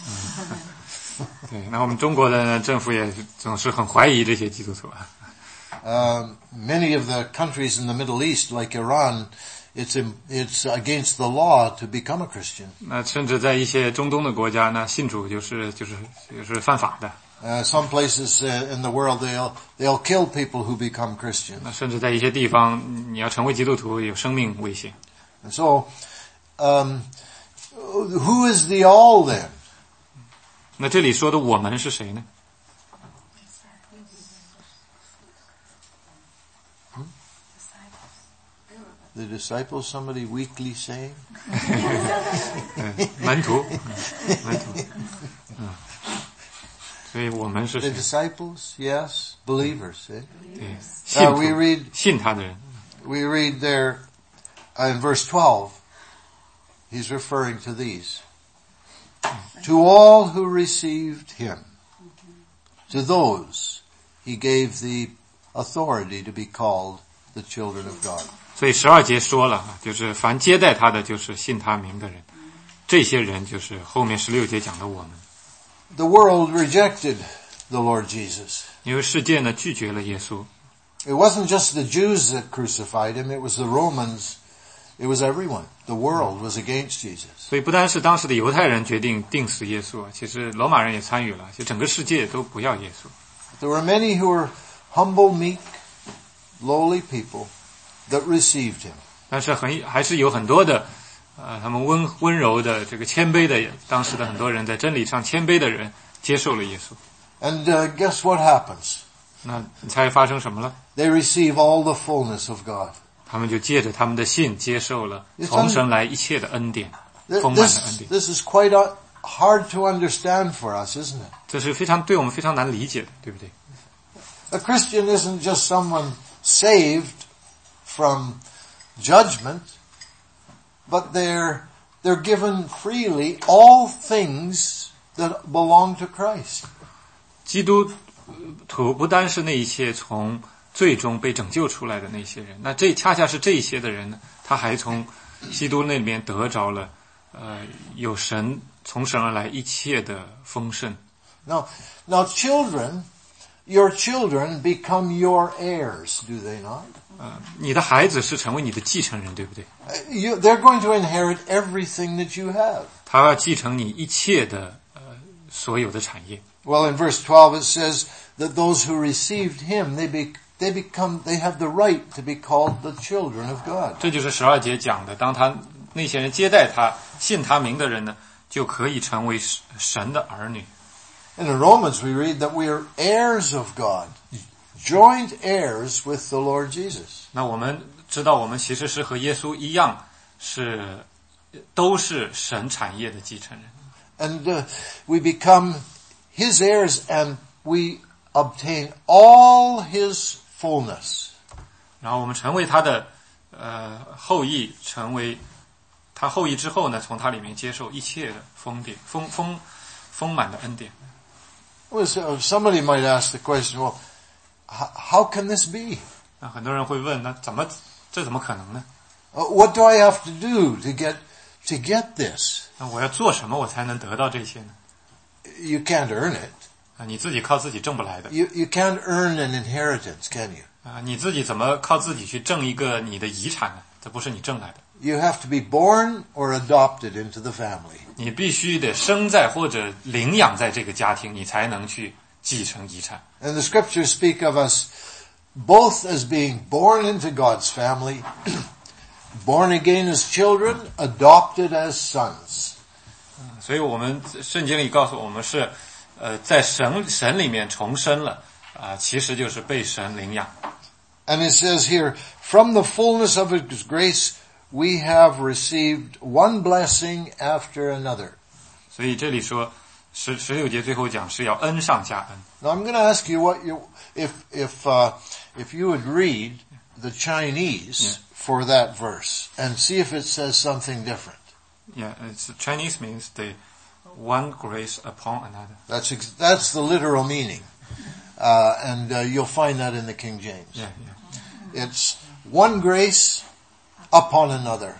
对，那我们中国的政府也总是很怀疑这些基督徒啊。 Uh, many of the countries in the Middle East, like Iran, it's in, it's against the law to become a Christian. 那甚至在一些中东的国家呢，信主就是就是就是犯法的。 Uh, some places uh, in the world they'll they'll kill people who become Christians. 那甚至在一些地方，你要成为基督徒有生命危险。 And so, um, who is the all then? 那这里说的我们是谁呢？ The disciples, somebody weakly saying? 门徒，门徒，嗯，所以我们是 The 谁？ disciples, yes. Believers, eh? 对，信 Uh, 徒 we read 信他的人。 we read there uh, in verse twelve, he's referring to these. To all who received him, to those he gave the authority to be called the children of God. 所以十二节说了，就是凡接待他的，就是信他名的人。这些人就是后面十六节讲的我们。 The world rejected the Lord Jesus. 因为世界呢拒绝了耶稣， It wasn't just the Jews that crucified him, it was the Romans, it was everyone. The world was against Jesus. 所以不单是当时的犹太人决定钉死耶稣，其实罗马人也参与了，其实整个世界都不要耶稣。 There were many who were humble, meek, lowly people that received him. 但是很还是有很多的，呃，他们温温柔的这个谦卑的，当时的很多人在真理上谦卑的人接受了耶稣。 And uh, guess what happens? 那你猜发生什么了？ They receive all the fullness of God. 他们就借着他们的信接受了 It's 从神来一切的恩典， Th- 丰满的恩 This, 典。 this is quite uh, hard to understand for us, isn't it? 这是非常对我们非常难理解的，对不对？ A Christian isn't just someone saved from judgment, but they're they're given freely all things that belong to Christ. 基督徒不单是那一些从最终被拯救出来的那些人，那这恰恰是这一些的人呢，他还从基督那里面得着了呃有神从神而来一切的丰盛。 Now, now children, your children become your heirs, do they not? 呃，你的孩子是成为你的继承人，对不对？ You, they're going to inherit everything that you have. 他要继承你一切的呃所有的产业。 Well, in verse twelve it says that those who received him, they be, they become, they have the right to be called the children of God. 这就是十二节讲的，当他那些人接待他、信他名的人呢，就可以成为神的儿女。 And in Romans we read that we are heirs of God, joint heirs with the Lord Jesus. 那我们知道，我们其实是和耶稣一样，是都是神产业的继承人。 And uh, we become his heirs and we obtain all his fullness. 然后我们成为他的呃后裔，成为他后裔之后呢，从他里面接受一切的丰典、丰丰丰满的恩典。 Well, so somebody might ask the question, well, how, how can this be? 那很多人会问，那怎么这怎么可能呢？ Uh, what do I have to do to get to get this? 那我要做什么我才能得到这些呢？ You can't earn it. 啊，你自己靠自己挣不来的。 You you can't earn an inheritance, can you? 啊，你自己怎么靠自己去挣一个你的遗产呢？这不是你挣来的。 You have to be born or adopted into the family. 你必须得生在或者领养在这个家庭，你才能去继承遗产。 And the scriptures speak of us both as being born into God's family, born again as children, adopted as sons. 所以我们圣经里告诉我们是，呃，在神神里面重生了，啊、呃，其实就是被神领养。 And it says here, from the fullness of his grace, we have received one blessing after another. 所以这里说十十六节最后讲是要恩上加恩。 Now I'm going to ask you what you, if if uh, if you would read the Chinese Yeah. for that verse and see if it says something different. Yeah, it's Chinese means the one grace upon another. That's ex- that's the literal meaning, uh, and uh, you'll find that in the King James. Yeah, yeah. It's one grace upon another.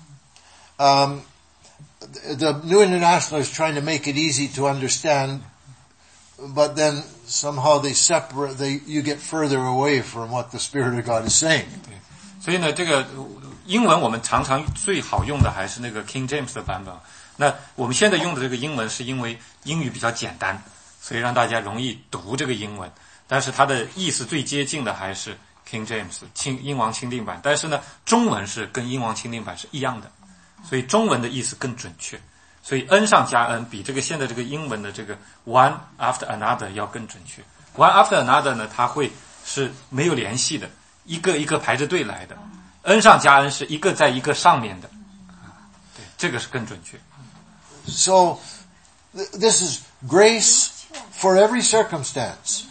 Um, the New International is trying to make it easy to understand, but then somehow they separate. They you get further away from what the Spirit of God is saying. 对，所以呢，这个英文我们常常最好用的还是那个 King James 的版本。那我们现在用的这个英文是因为英语比较简单，所以让大家容易读这个英文。但是它的意思最接近的还是 King James 清英王钦定版。但是呢，中文是跟英王钦定版是一样的，所以中文的意思更准确。所以恩上加恩比这个现在这个英文的这个 one after another 要更准确。one after another 呢，它会是没有联系的，一个一个排着队来的。恩上加恩是一个在一个上面的，对，这个是更准确。 So th- this is grace for every circumstance.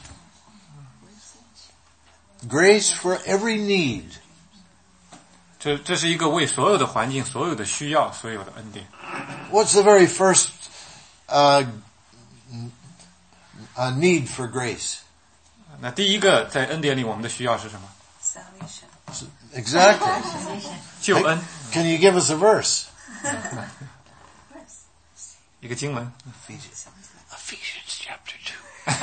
Grace for every need. 这这是一个为所有的环境、所有的需要、所有的恩典。 What's the very first uh, uh, need for grace? 那第一个在恩典里，我们的需要是什么？ Salvation. Exactly. 救恩。 Can you give us a verse? 一个经文。 Ephesians, Ephesians chapter two.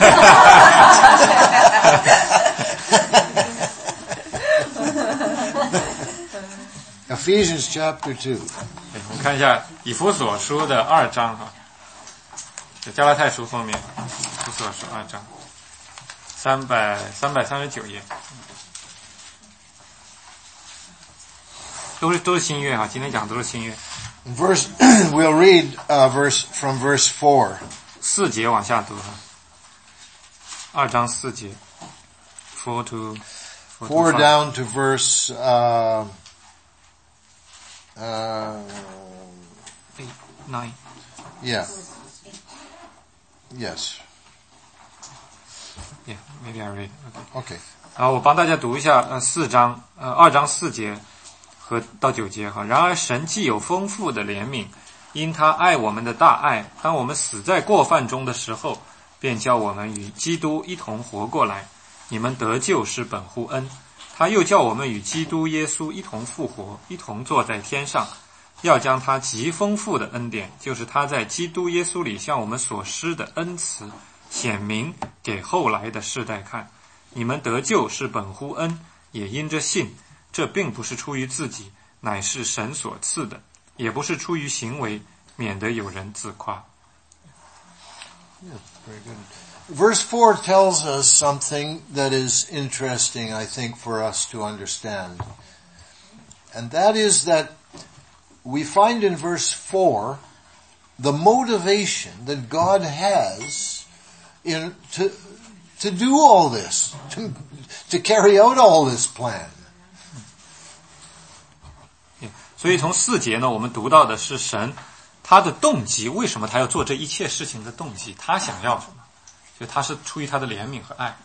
Ephesians chapter two. 对，我们看一下以弗所书的二章哈，在加拉太书后面，以弗所书二章，三百三百三十九页，都是都是新约哈，今天讲的都是新约。 Verse, we'll read uh, verse from verse four. 四节往下读哈，二章四节 ，four to four, Four to five. down to verse uh, uh, eight, nine. yeah. Yes. Yeah, maybe I read. Okay. Okay. 然后我帮大家读一下呃四章呃二章四节和到九节哈。然而神既有丰富的怜悯，因他爱我们的大爱，当我们死在过犯中的时候，便叫我们与基督一同活过来。你们得救是本乎恩，他又叫我们与基督耶稣一同复活，一同坐在天上，要将他极丰富的恩典，就是他在基督耶稣里向我们所施的恩慈，显明给后来的世代看。你们得救是本乎恩，也因着信，这并不是出于自己，乃是神所赐的，也不是出于行为，免得有人自夸。 Yeah, very good. Verse four tells us something that is interesting, I think, for us to understand. And that is that we find in verse four the motivation that God has in to to do all this, to, to carry out all this plan. 所以从四节呢，我们读到的是神他的动机，为什么他要做这一切事情的动机，他想要什么，就他是出于他的怜悯和爱。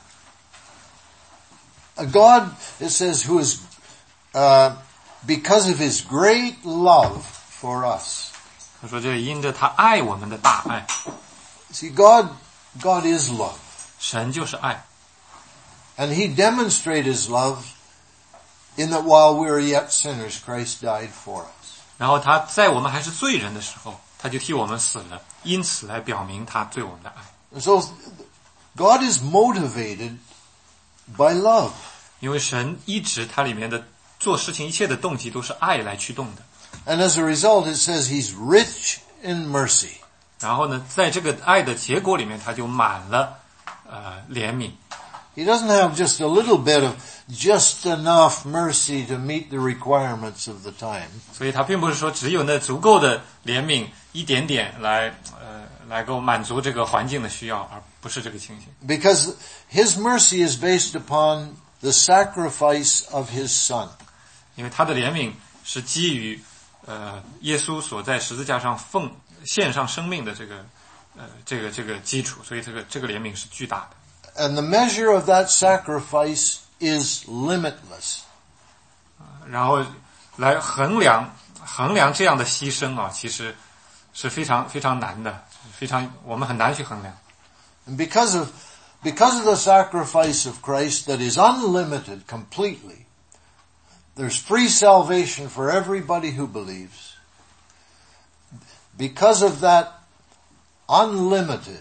A God, it says, who is, uh, because of his great love for us. 他说这因着他爱我们的大爱。 See, God, God is love. 神就是爱。 And he demonstrated his love in that while we were yet sinners, Christ died for us. 然后他在我们还是罪人的时候，他就替我们死了，因此来表明他对我们的爱。 And so, God is motivated by love. 因为神一直他里面的做事情一切的动机都是爱来驱动的。 And as a result, it says he's rich in mercy. 然后呢，在这个爱的结果里面，他就满了呃怜悯。 He doesn't have just a little bit of just enough mercy to meet the requirements of the time. 所以他并不是说只有那足够的怜悯一点点来呃来够满足这个环境的需要，而不是这个情形。 Because his mercy is based upon the sacrifice of his son. 因为他的怜悯是基于呃耶稣所在十字架上奉献上生命的这个呃这个这个基础，所以这个这个怜悯是巨大的。 And the measure of that sacrifice is limitless. 然后来衡量衡量这样的牺牲啊，其实是非常非常难的，非常我们很难去衡量。 And because of, because of the sacrifice of Christ that is unlimited completely, there's free salvation for everybody who believes. Because of that unlimited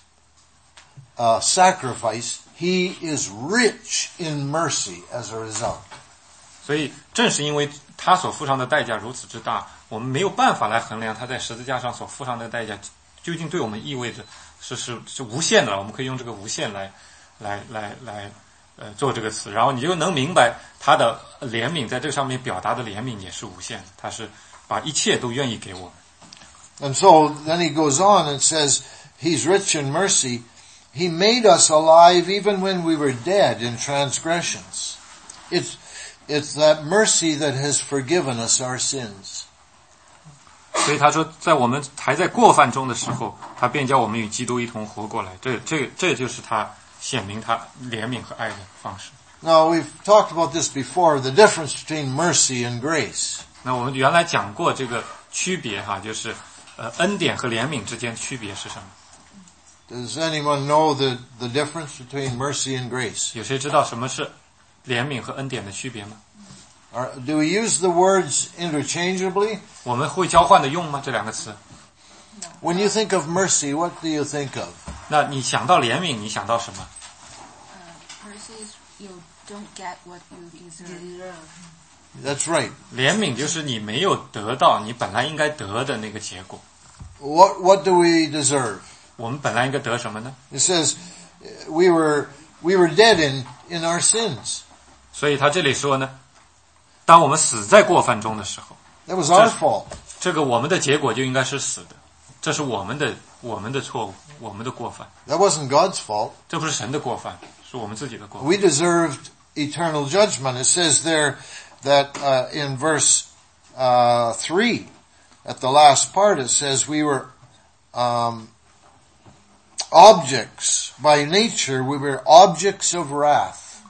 uh, sacrifice, he is rich in mercy as a result. 所以正是因为他所付上的代价如此之大，我们没有办法来衡量他在十字架上所付上的代价究竟对我们意味着是是是无限的，我们可以用这个无限来来来来呃做这个词，然后你就能明白他的怜悯在这上面表达的怜悯也是无限的，他是把一切都愿意给我们。 And so then he goes on and says, he's rich in mercy. He made us alive even when we were dead in transgressions. It's, it's that mercy that has forgiven us our sins. 所以他说，在我们还在过犯中的时候，他便叫我们与基督一同活过来。这、这、这就是他显明他怜悯和爱的方式。 Now we've talked about this before, the difference between mercy and grace. 那我们原来讲过这个区别哈，就是呃恩典和怜悯之间区别是什么？ Does anyone know the, the difference between mercy and grace? 有谁知道什么是怜悯和恩典的区别吗？ Or do we use the words interchangeably? 我们会交换的用吗？这两个词？ When you think of mercy, what do you think of? 那你想到怜悯，你想到什么？ Uh, mercy is you don't get what you deserve. That's right. 怜悯就是你没有得到你本来应该得的那个结果。 What, what do we deserve? 我们本来应该得什么呢？ It says, we were, we were dead in, in our sins. 所以他这里说呢，当我们死在过犯中的时候， That was our fault. 这个我们的结果就应该是死的，这是我们的我们的错误，我们的过犯。 That wasn't God's fault. 这不是神的过犯，是我们自己的过犯。 We deserved eternal judgment. It says there that uh, in verse uh, three, at the last part, it says we were um, objects by nature. We were objects of wrath.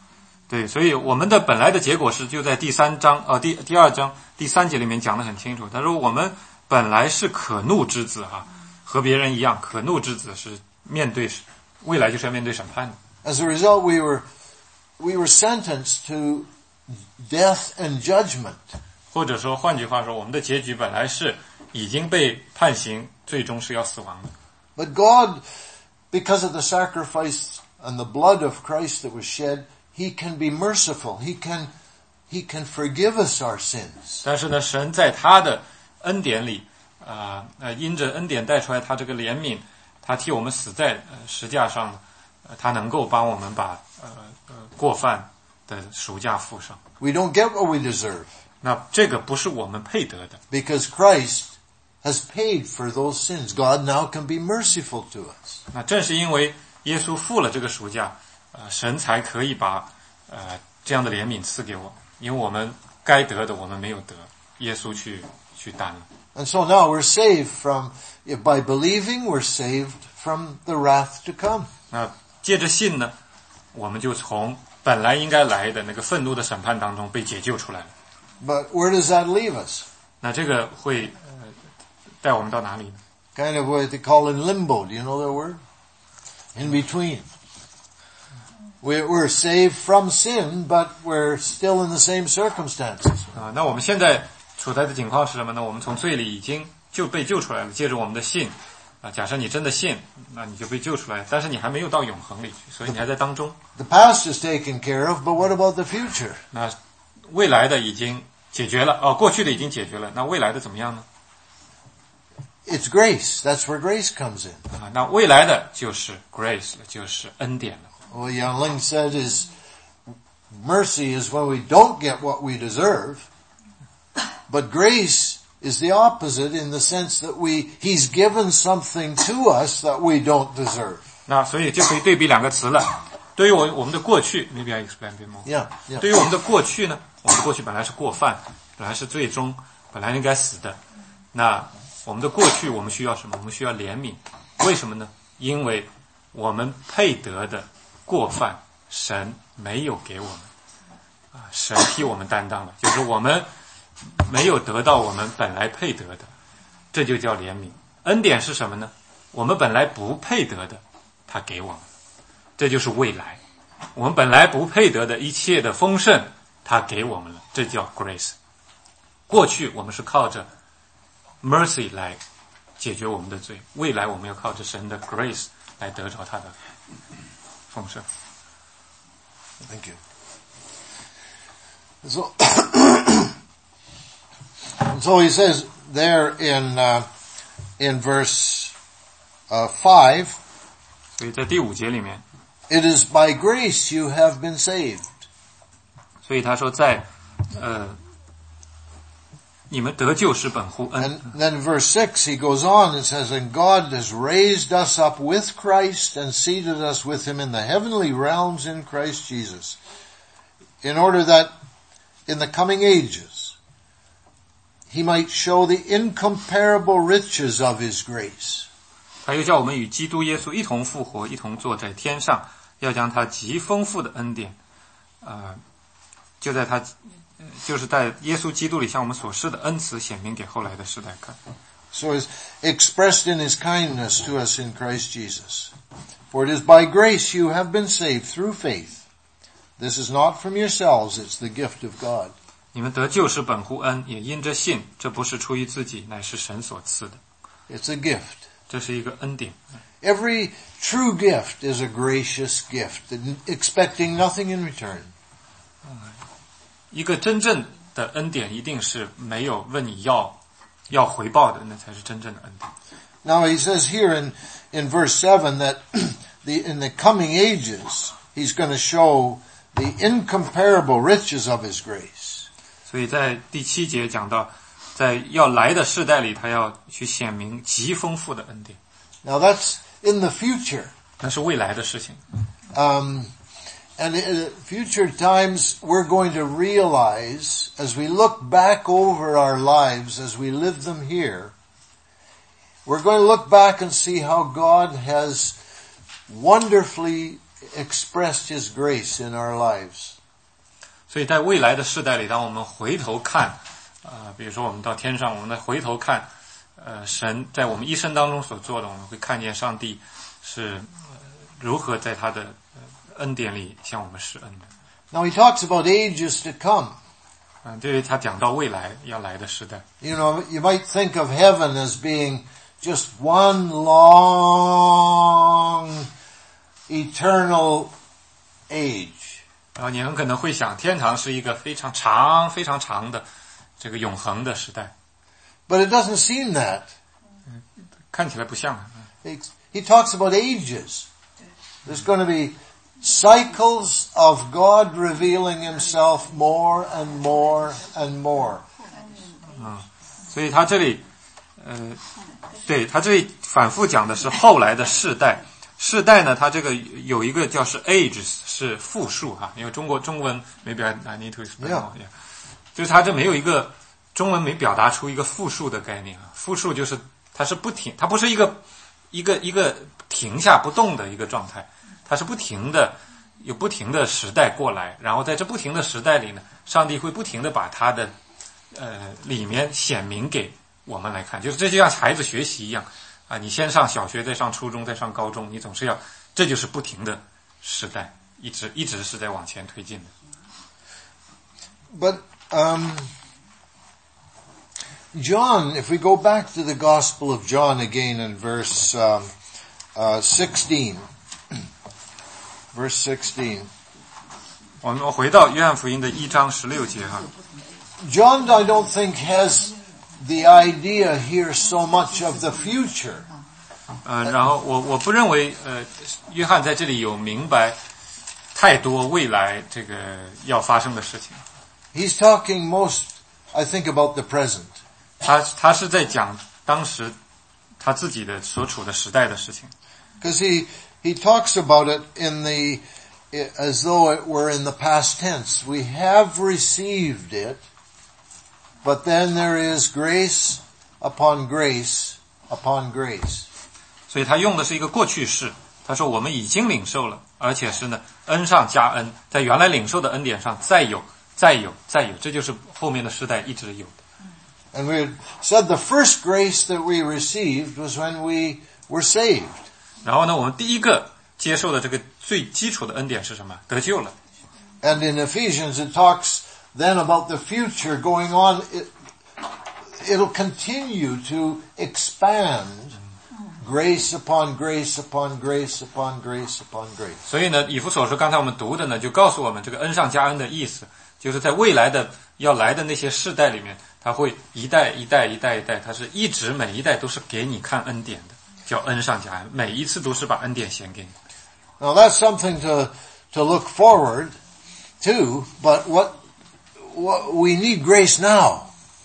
对，所以我们的本来的结果是就在第三章呃第第二章第三节里面讲得很清楚。他说我们本来是可怒之子哈、啊，和别人一样，可怒之子是面对未来就是要面对审判的。 As a result, we were we were sentenced to death and judgment. 或者说换句话说，我们的结局本来是已经被判刑，最终是要死亡的。 But God, because of the sacrifice and the blood of Christ that was shed, He can be merciful. He can, He can forgive us our sins. 但是呢，神在他的恩典里，啊、呃，因着恩典带出来他这个怜悯，他替我们死在、呃、石架上，呃，他能够帮我们把呃呃过犯的赎价付上。 We don't get what we deserve. 那这个不是我们配得的， Because Christ has paid for those sins. God now can be merciful to us. 那正是因为耶稣付了这个赎价，呃，神才可以把呃这样的怜悯赐给我们，因为我们该得的我们没有得，耶稣去去担了。 And so now we're saved from, by believing, we're saved from the wrath to come. 那借着信呢，我们就从本来应该来的那个愤怒的审判当中被解救出来了。 But where does that leave us? 那这个会呃带我们到哪里呢？ Kind of what they call in limbo. Do you know that word? In between. We're, we're saved from sin, but we're still in the same circumstances. 啊，那我们现在处在的情况是什么呢？我们从罪里已经就被救出来了，借着我们的信啊，假设你真的信，那你就被救出来，但是你还没有到永恒里去，所以你还在当中。 The past is taken care of, but what about the future? 那未来的已经解决了，哦，过去的已经解决了，那未来的怎么样呢？ It's grace. That's where grace comes in. 啊，那未来的就是 grace 了，就是恩典了。 What Yang Ling said is, mercy is when we don't get what we deserve, but grace is the opposite in the sense that we, He's given something to us that we don't deserve. 那所以就可以对比两个词了。对于我我们的过去 ，maybe I explain a bit more. Yeah, yeah. 对于我们的过去呢，我们的过去本来是过犯，本来是最终本来应该死的。那我们的过去我们需要什么？我们需要怜悯。为什么呢？因为我们配得的过犯，神没有给我们，啊，神替我们担当了，就是我们没有得到我们本来配得的，这就叫怜悯。恩典是什么呢？我们本来不配得的，他给我们，这就是未来。我们本来不配得的一切的丰盛，他给我们了，这叫 grace。过去我们是靠着 mercy 来解决我们的罪，未来我们要靠着神的 grace 来得着他的丰盛。 Thank you. So, so he says there in uh, in verse uh, five, 所以在第五节里面， it is by grace you have been saved. 所以他说在呃你们得救是本乎恩。 And then verse six, he goes on and says, and God has raised us up with Christ and seated us with Him in the heavenly realms in Christ Jesus, in order that in the coming ages He might show the incomparable riches of His grace. 他又叫我们与基督耶稣一同复活，一同坐在天上，要将他极丰富的恩典，呃，就在他。就是在耶稣基督里向我们所施的恩慈显明给后来的世代看。 So it's expressed in His kindness to us in Christ Jesus. For it is by grace you have been saved through faith. This is not from yourselves, it's the gift of God. 你们得救是本乎恩，也因着信，这不是出于自己，乃是神所赐的。 It's a gift. 这是一个恩典。 Every true gift is a gracious gift, expecting nothing in return. 一个真正的恩典一定是没有问你要要回报的，那才是真正的恩典。 Now he says here in, in verse seven that the, in the coming ages He's going to show the incomparable riches of His grace. 所以在第七节讲到，在要来的世代里，他要去显明极丰富的恩典。 Now that's in the future. 那是未来的事情。 Um, And in future times, we're going to realize, as we look back over our lives, as we live them here, we're going to look back and see how God has wonderfully expressed His grace in our lives. 所以在未来的世代里，当我们回头看啊、呃，比如说我们到天上，我们再回头看呃神在我们一生当中所做的，我们会看见上帝是、呃、如何在他的、呃、恩典里向我们施恩的。 Now he talks about ages to come. 嗯、呃，这里他讲到未来要来的时代。 You know, you might think of heaven as being just one long, eternal age. 然后你很可能会想，天堂是一个非常长、非常长的这个永恒的时代。 But it doesn't seem that. 看起来不像。 He, he talks about ages. There's going to be cycles of God revealing himself more and more and more. 嗯，所以他这里，呃，对，他这里反复讲的是后来的世代。世代呢，它这个有一个叫是 ages 是复数哈，因为中国中文没表 I need to explain more, yeah. 就是它这没有一个中文没表达出一个复数的概念啊。复数就是它是不停，它不是一个一个一个停下不动的一个状态，它是不停的有不停的时代过来，然后在这不停的时代里呢，上帝会不停的把它的呃里面显明给我们来看，就是这就像孩子学习一样。啊，你先上小学，再上初中，再上高中，你总是要，这就是不停的时代，一直一直是在往前推进的。 But um, John, if we go back to the Gospel of John again in verse um, uh, sixteen, verse sixteen. 我们回到约翰福音的一章十六节哈。 John, I don't think has the idea here so much of the future. 呃，然后我我不认为呃，约翰在这里有明白太多未来这个要发生的事情。 He's talking most, I think, about the present. 他他是在讲当时他自己的所处的时代的事情。 Because he he talks about it in the as though it were in the past tense. We have received it. But then there is grace upon grace upon grace. 所以他用的是一个过去式，他说我们已经领受了，而且是呢恩上加恩，在原来领受的恩典上再有再有再有，这就是后面的世代一直有的。 And we said the first grace that we received was when we were saved. 然后呢，我们第一个接受的这个最基础的恩典是什么？得救了。 And in Ephesians it talks then about the future going on. It, it'll continue to expand grace upon grace upon grace upon grace upon grace. 所以呢，以弗所书刚才我们读的呢，就告诉我们这个恩上加恩的意思，就是在未来的要来的那些世代里面，它会一代一代一代一代，它是一直每一代都是给你看恩典的，叫恩上加恩，每一次都是把恩典显给你。 Now that's something to to look forward to, but what What, we need grace now.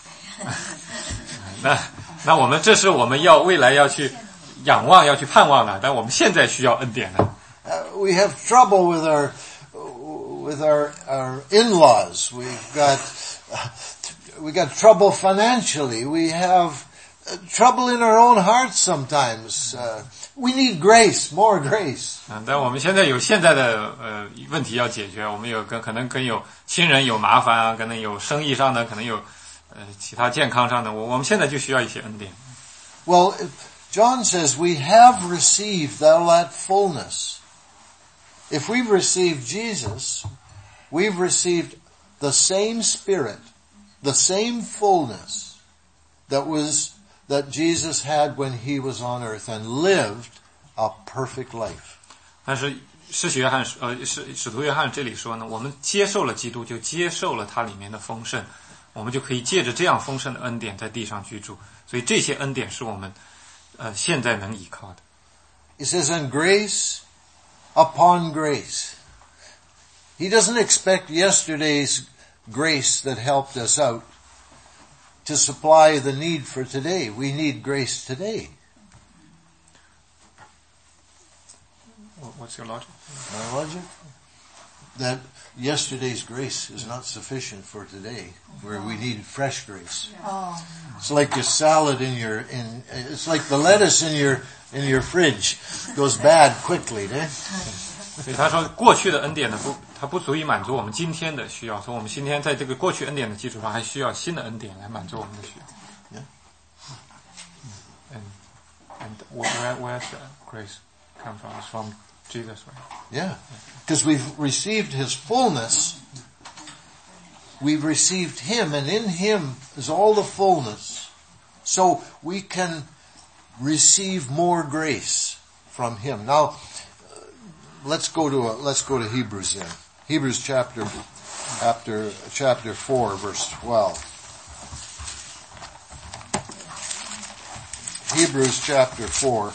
那那我们这是我们要未来要去仰望要去盼望的，但我们现在需要恩典了。 Uh, we have trouble with our with our our in-laws. We've got uh, we got trouble financially. We have uh, trouble in our own hearts sometimes. Uh, we need grace, more grace. 嗯，但我们现在有现在的呃问题要解决，我们有跟可能跟有亲人有麻烦啊，可能有生意上的，可能有呃其他健康上的，我我们现在就需要一些恩典。 Well, John says we have received all that fullness. If we've received Jesus, we've received the same Spirit, the same fullness that was that Jesus had when he was on earth and lived a perfect life. 但是使徒约翰呃使使徒约翰这里说呢，我们接受了基督，就接受了它里面的丰盛，我们就可以借着这样丰盛的恩典在地上居住。所以这些恩典是我们呃现在能依靠的。 He says, and grace upon grace. He doesn't expect yesterday's grace that helped us out to supply the need for today. We need grace today. What's your logic? My logic? That yesterday's grace is not sufficient for today, where we need fresh grace. It's like your salad in your, in, it's like the lettuce in your, in your fridge goes bad quickly, eh? 所以他说过去的恩典呢不， 它不足以满足我们今天的需要，所以我们今天在这个过去恩典的基础上，还需要新的恩典来满足我们的需要。 Yeah. And and where where's the grace come from? It's from Jesus, right? Yeah. Because we've received his fullness. We've received him, and in him is all the fullness. So we can receive more grace from him. Now, let's go to a, let's go to Hebrews then. Hebrews chapter chapter chapter four, verse twelve. Hebrews chapter four.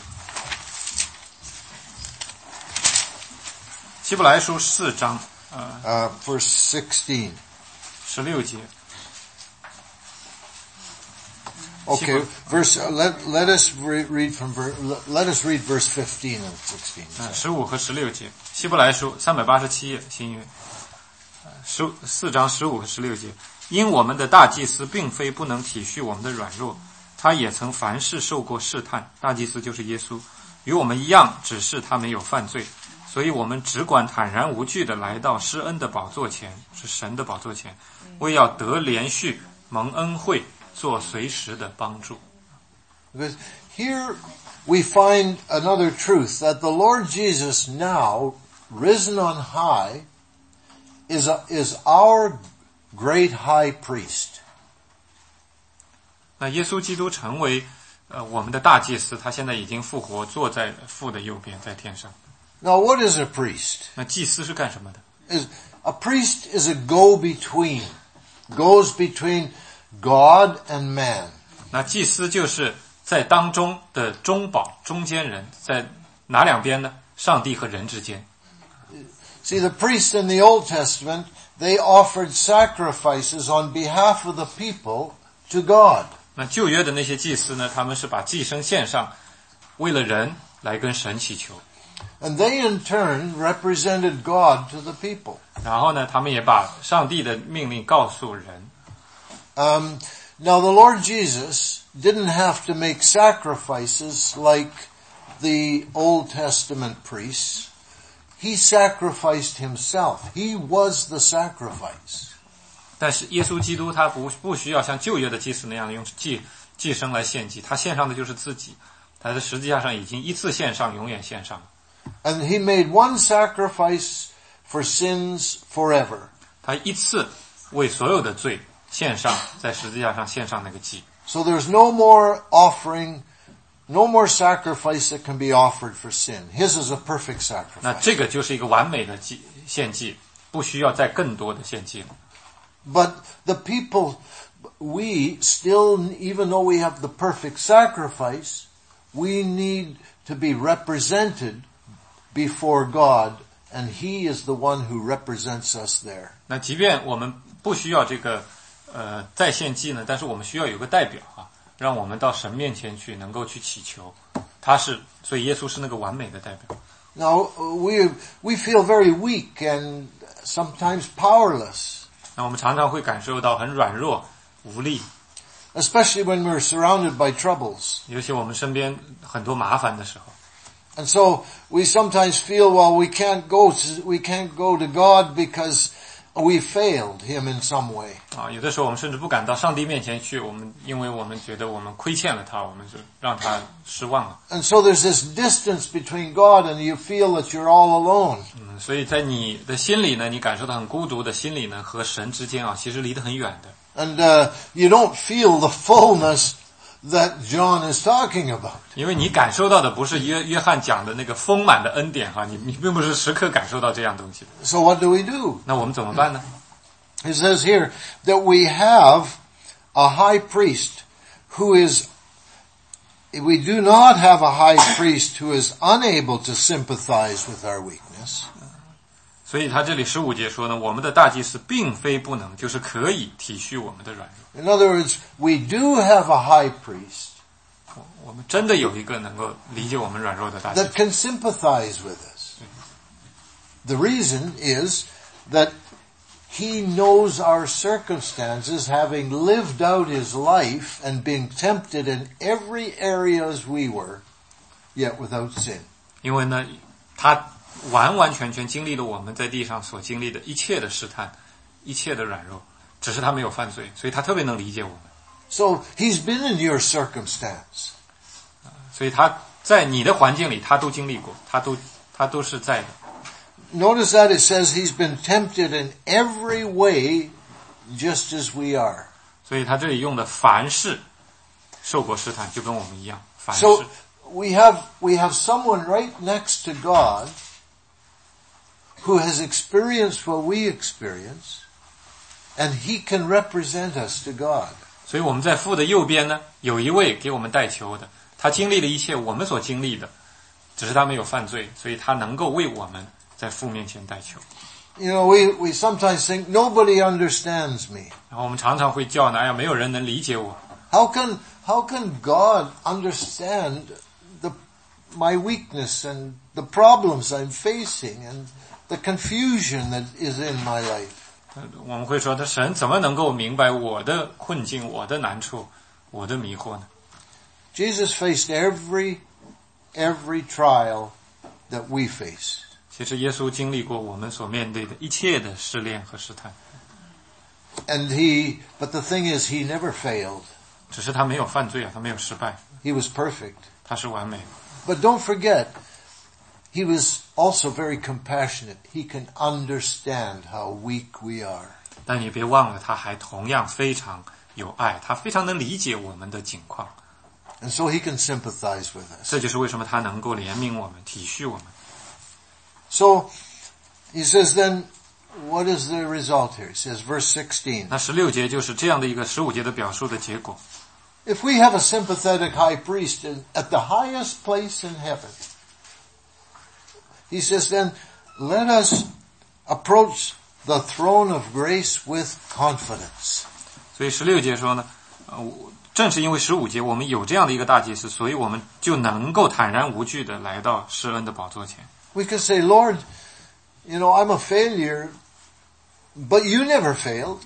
希伯来书四章 Uh, verse sixteen. 十六节。 Okay, verse. Uh, let let us re- read from ver- let us read verse fifteen and sixteen. 十五和十六节，希伯来书三百八十七页新约，十四章十五和十六节。因我们的大祭司并非不能体恤我们的软弱，他也曾凡事受过试探。大祭司就是耶稣，与我们一样，只是他没有犯罪，所以我们只管坦然无惧地来到施恩的宝座前，是神的宝座前，为要得连续蒙恩惠，做随时的帮助。 Because here we find another truth, that the Lord Jesus now, risen on high, is a, is our great high priest. 那耶稣基督成为呃我们的大祭司，他现在已经复活，坐在父的右边，在天上。 Now what is a priest? 那祭司是干什么的？ Is a priest is a go-between, goes between God and man. 那祭司就是在当中的中保、中间人，在哪两边呢？上帝和人之间。 See, the priests in the Old Testament, they offered sacrifices on behalf of the people to God. 那旧约的那些祭司呢，他们是把祭牲献上，为了人来跟神祈求。 And they in turn represented God to the people. 然后呢，他们也把上帝的命令告诉人。 Um, now the Lord Jesus didn't have to make sacrifices like the Old Testament priests. He sacrificed himself. He was the sacrifice. 但是耶稣基督他不不需要像旧约的祭司那样用祭祭牲来献祭，他献上的就是自己，他在十字架上已经一次献上，永远献上。 And he made one sacrifice for sins forever. 他一次为所有的罪献上，在十字架上献上那个祭。 So there's no more offering, no more sacrifice that can be offered for sin. His is a perfect 那 sacrifice. 这个就是一个完美的祭献祭，不需要再更多的献祭了。 But the people, we still, even though we have the perfect sacrifice, we need to be represented before God, and He is the one who represents us there. 那即便我们不需要这个呃再献祭呢，但是我们需要有个代表啊，让我们到神面前去，能够去祈求。他是，所以耶稣是那个完美的代表。 Now, we, we feel very weak and sometimes powerless, 那我们常常会感受到很软弱、无力， especially when we're surrounded by troubles. 尤其我们身边很多麻烦的时候。 And so we sometimes feel, well, we can't go to, we can't go to God because we failed Him in some way. 啊，有的时候我们甚至不敢到上帝面前去，我们因为我们觉得我们亏欠了他，我们就让他失望了。 And so there's this distance between God and you feel that you're all alone. 嗯，所以在你的心里呢，你感受到很孤独的心里呢，和神之间啊，其实离得很远的。 And uh, you don't feel the fullness that John is talking about. 因为你感受到的不是约约翰讲的那个丰满的恩典哈，你你并不是时刻感受到这样东西的。 So what do we do? 那我们怎么办呢？ It says here that we have a high priest who is, we do not have a high priest who is unable to sympathize with our weakness. 所以他这里十五节说呢，我们的大祭司并非不能，就是可以体恤我们的软弱。 In other words, we do have a high priest 我们真的有一个能够理解我们软弱的大祭司。 that can sympathize with us. The reason is that He knows our circumstances, having lived out His life and being tempted in every area as we were, yet without sin. 因为呢，他完完全全经历了我们在地上所经历的一切的试探，一切的软弱，只是他没有犯罪，所以他特别能理解我们。 So he's been in your circumstance. 所以他在你的环境里，他都经历过，他都他都是在的。 Notice that it says he's been tempted in every way, just as we are. 所以他这里用的凡事受过试探，就跟我们一样。凡事。 So we have we have someone right next to God who has experienced what we experience, and he can represent us to God. 所以我们在父的右边呢，有一位给我们代求的，他经历了一切我们所经历的，只是他没有犯罪，所以他能够为我们在父面前代求。 You know, we, we sometimes think nobody understands me. 然后我们常常会叫呢，哎呀，没有人能理解我。 How can how can God understand the my weakness and the problems I'm facing and the confusion that is in my life? 我们会说，他神怎么能够明白我的困境、我的难处、我的迷惑呢？ Jesus faced every every trial that we face. 其实耶稣经历过我们所面对的一切的试炼和试探。 And he, but the thing is, he never failed. 只是他没有犯罪啊，他没有失败。 He was perfect. 他是完美的。 But don't forget, he was also very compassionate. He can understand how weak we are. 但你别忘了，他还同样非常有爱，他非常能理解我们的境况。 And so he can sympathize with us. 这就是为什么他能够怜悯我们、体恤我们。 So, he says then, what is the result here? He says, verse sixteen. 那十六节就是这样的一个十五节的表述的结果。 If we have a sympathetic high priest in, at the highest place in heaven, he says then, let us approach the throne of grace with confidence. 所以十六节说呢，呃，正是因为十五节我们有这样的一个大祭司，所以我们就能够坦然无惧的来到施恩的宝座前。 We can say, Lord, you know, I'm a failure, but you never failed,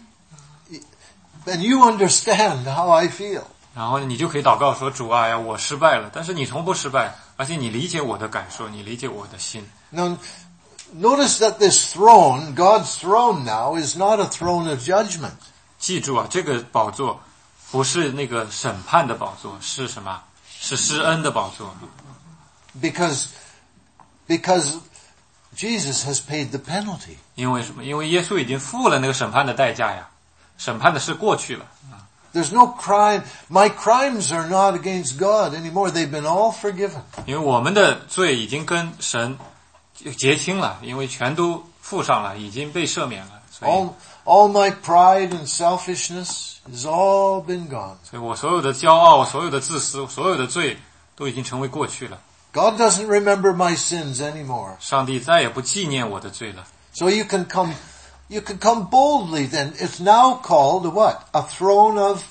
and you understand how I feel. 然后你就可以祷告说，主啊呀，我失败了，但是你从不失败，而且你理解我的感受，你理解我的心。 Now, notice that this throne, God's throne now, is not a throne of judgment. 记住啊，这个宝座不是那个审判的宝座，是什么？是施恩的宝座。 Because, because Jesus has paid the penalty. 因为什么？因为耶稣已经付了那个审判的代价呀，审判的事过去了。 There's no crime. My crimes are not against God anymore. They've been all forgiven. 因为我们的罪已经跟神结清了，因为全都付上了，已经被赦免了。所以 All, all my pride and selfishness has all been gone. 所以我所有的骄傲、所有的自私、所有的罪都已经成为过去了。 God doesn't remember my sins anymore. 上帝再也不纪念我的罪了。 So you can come, you can come boldly then. It's now called a what? A throne of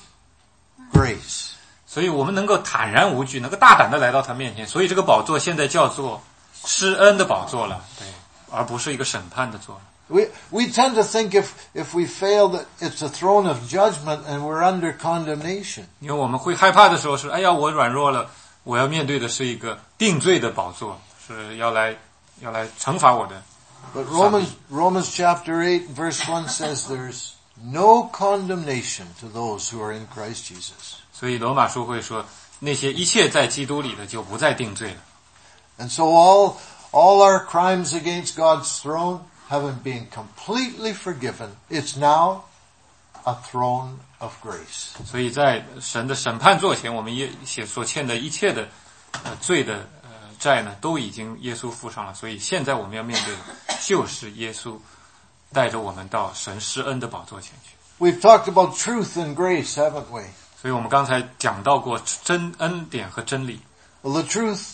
grace. 所以我们能够坦然无惧，能够大胆的来到他面前。所以这个宝座现在叫做施恩的宝座了，对，而不是一个审判的座了。 We, we tend to think if, if we fail that it's a throne of judgment and we're under condemnation. 因为我们会害怕的时候是，哎呀，我软弱了，我要面对的是一个定罪的宝座，是要来要来惩罚我的。 But Romans, Romans chapter eight verse one says there's no condemnation to those who are in Christ Jesus. 所以罗马书会说，那些一切在基督里的就不再定罪了。 And so all, all our crimes against God's throne having been completely forgiven, it's now a throne of grace. 所以在神的审判座前，我们也写所欠的一切的呃罪的呃债呢，都已经耶稣付上了。所以现在我们要面对的就是耶稣带着我们到神施恩的宝座前去。 We've talked about truth and grace, haven't we? 所以我们刚才讲到过真恩典和真理。 Well, the truth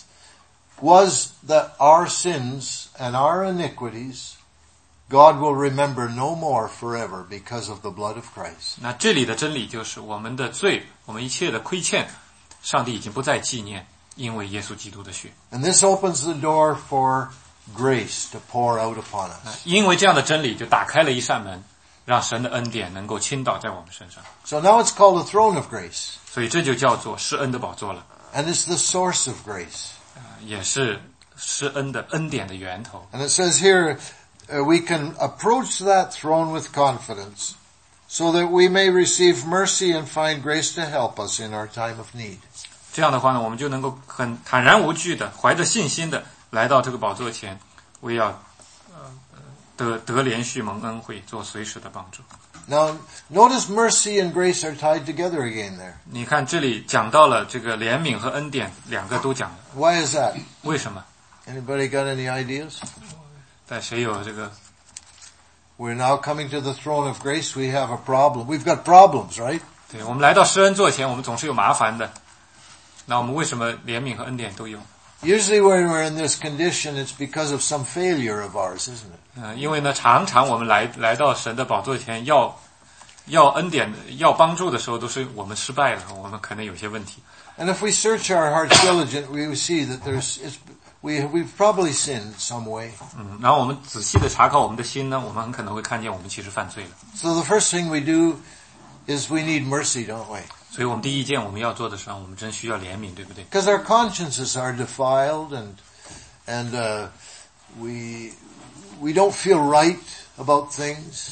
was that our sins and our iniquities God will remember no more forever because of the blood of Christ. 那这里的真理就是我们的罪，我们一切的亏欠，上帝已经不再纪念，因为耶稣基督的血。 And this opens the door for grace to pour out upon us. 因为这样的真理就打开了一扇门，让神的恩典能够倾倒在我们身上。 So now it's called the throne of grace. 所以这就叫做施恩的宝座了， And it's the source of grace. 呃也是施恩的恩典的源头。 And it says here, uh, we can approach that throne with confidence so that we may receive mercy and find grace to help us in our time of need. 这样的话呢，我们就能够很坦然无惧的，怀着信心的来到这个宝座前，为要呃得得连续蒙恩惠，做随时的帮助。 Now, notice mercy and grace are tied together again there. 你看这里讲到了这个怜悯和恩典，两个都讲了， Why is that? 为什么？ Anybody got any ideas? 在谁有这个？ We're now coming to the throne of grace. We have a problem. We've got problems, right? 对，我们来到施恩座前，我们总是有麻烦的。那我们为什么怜悯和恩典都有？ Usually when we're in this condition, it's because of some failure of ours, isn't it? 嗯、呃，因为呢，常常我们来来到神的宝座前，要要恩典、要帮助的时候，都是我们失败了，我们可能有些问题。 And if we search our hearts diligently, we will see that there's, it's, we, we've probably sinned some way. 嗯，然后我们仔细的查考我们的心呢，我们很可能会看见我们其实犯罪了。 So the first thing we do is we need mercy, don't we? 所以我们第一件我们要做的是，我们真需要怜悯，对不对？ Because our consciences are defiled and, and, uh, we, we don't feel right about things.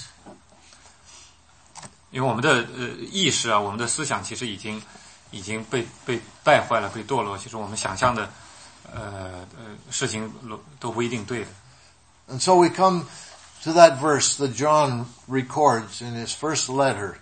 因为我们的呃意识啊，我们的思想其实已经已经被被败坏了，被堕落。其实我们想象的呃呃事情都不一定对的。 And so we come to that verse that John records in his first letter,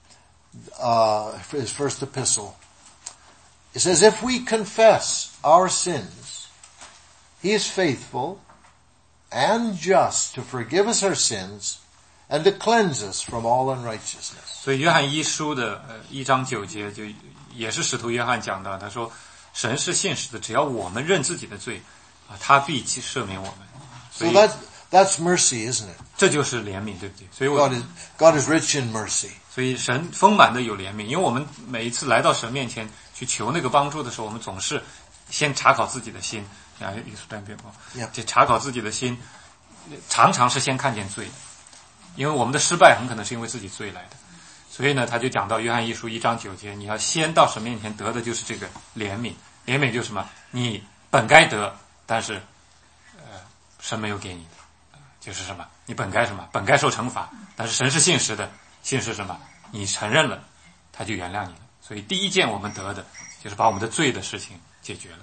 uh, his first epistle. It says, if we confess our sins, he is faithful and just to forgive us our sins and to cleanse us from all unrighteousness. 所以约翰一书的呃一章九节就也是使徒约翰讲到，他说神是信实的，只要我们认自己的罪啊，他必赦免我们。 So that's, that's mercy, isn't it? 这就是怜悯，对不对？所以我 God is, God is rich in mercy. 所以神丰满的有怜悯，因为我们每一次来到神面前去求那个帮助的时候，我们总是先查考自己的心，啊，艺术单边哦，就查考自己的心，常常是先看见罪的，因为我们的失败很可能是因为自己罪来的，所以呢，他就讲到约翰一书一章九节，你要先到神面前得的就是这个怜悯，怜悯就是什么？你本该得，但是呃，神没有给你的，就是什么？你本该什么？本该受惩罚，但是神是信实的。信是什么？你承认了，他就原谅你了。所以第一件我们得的，就是把我们的罪的事情解决了。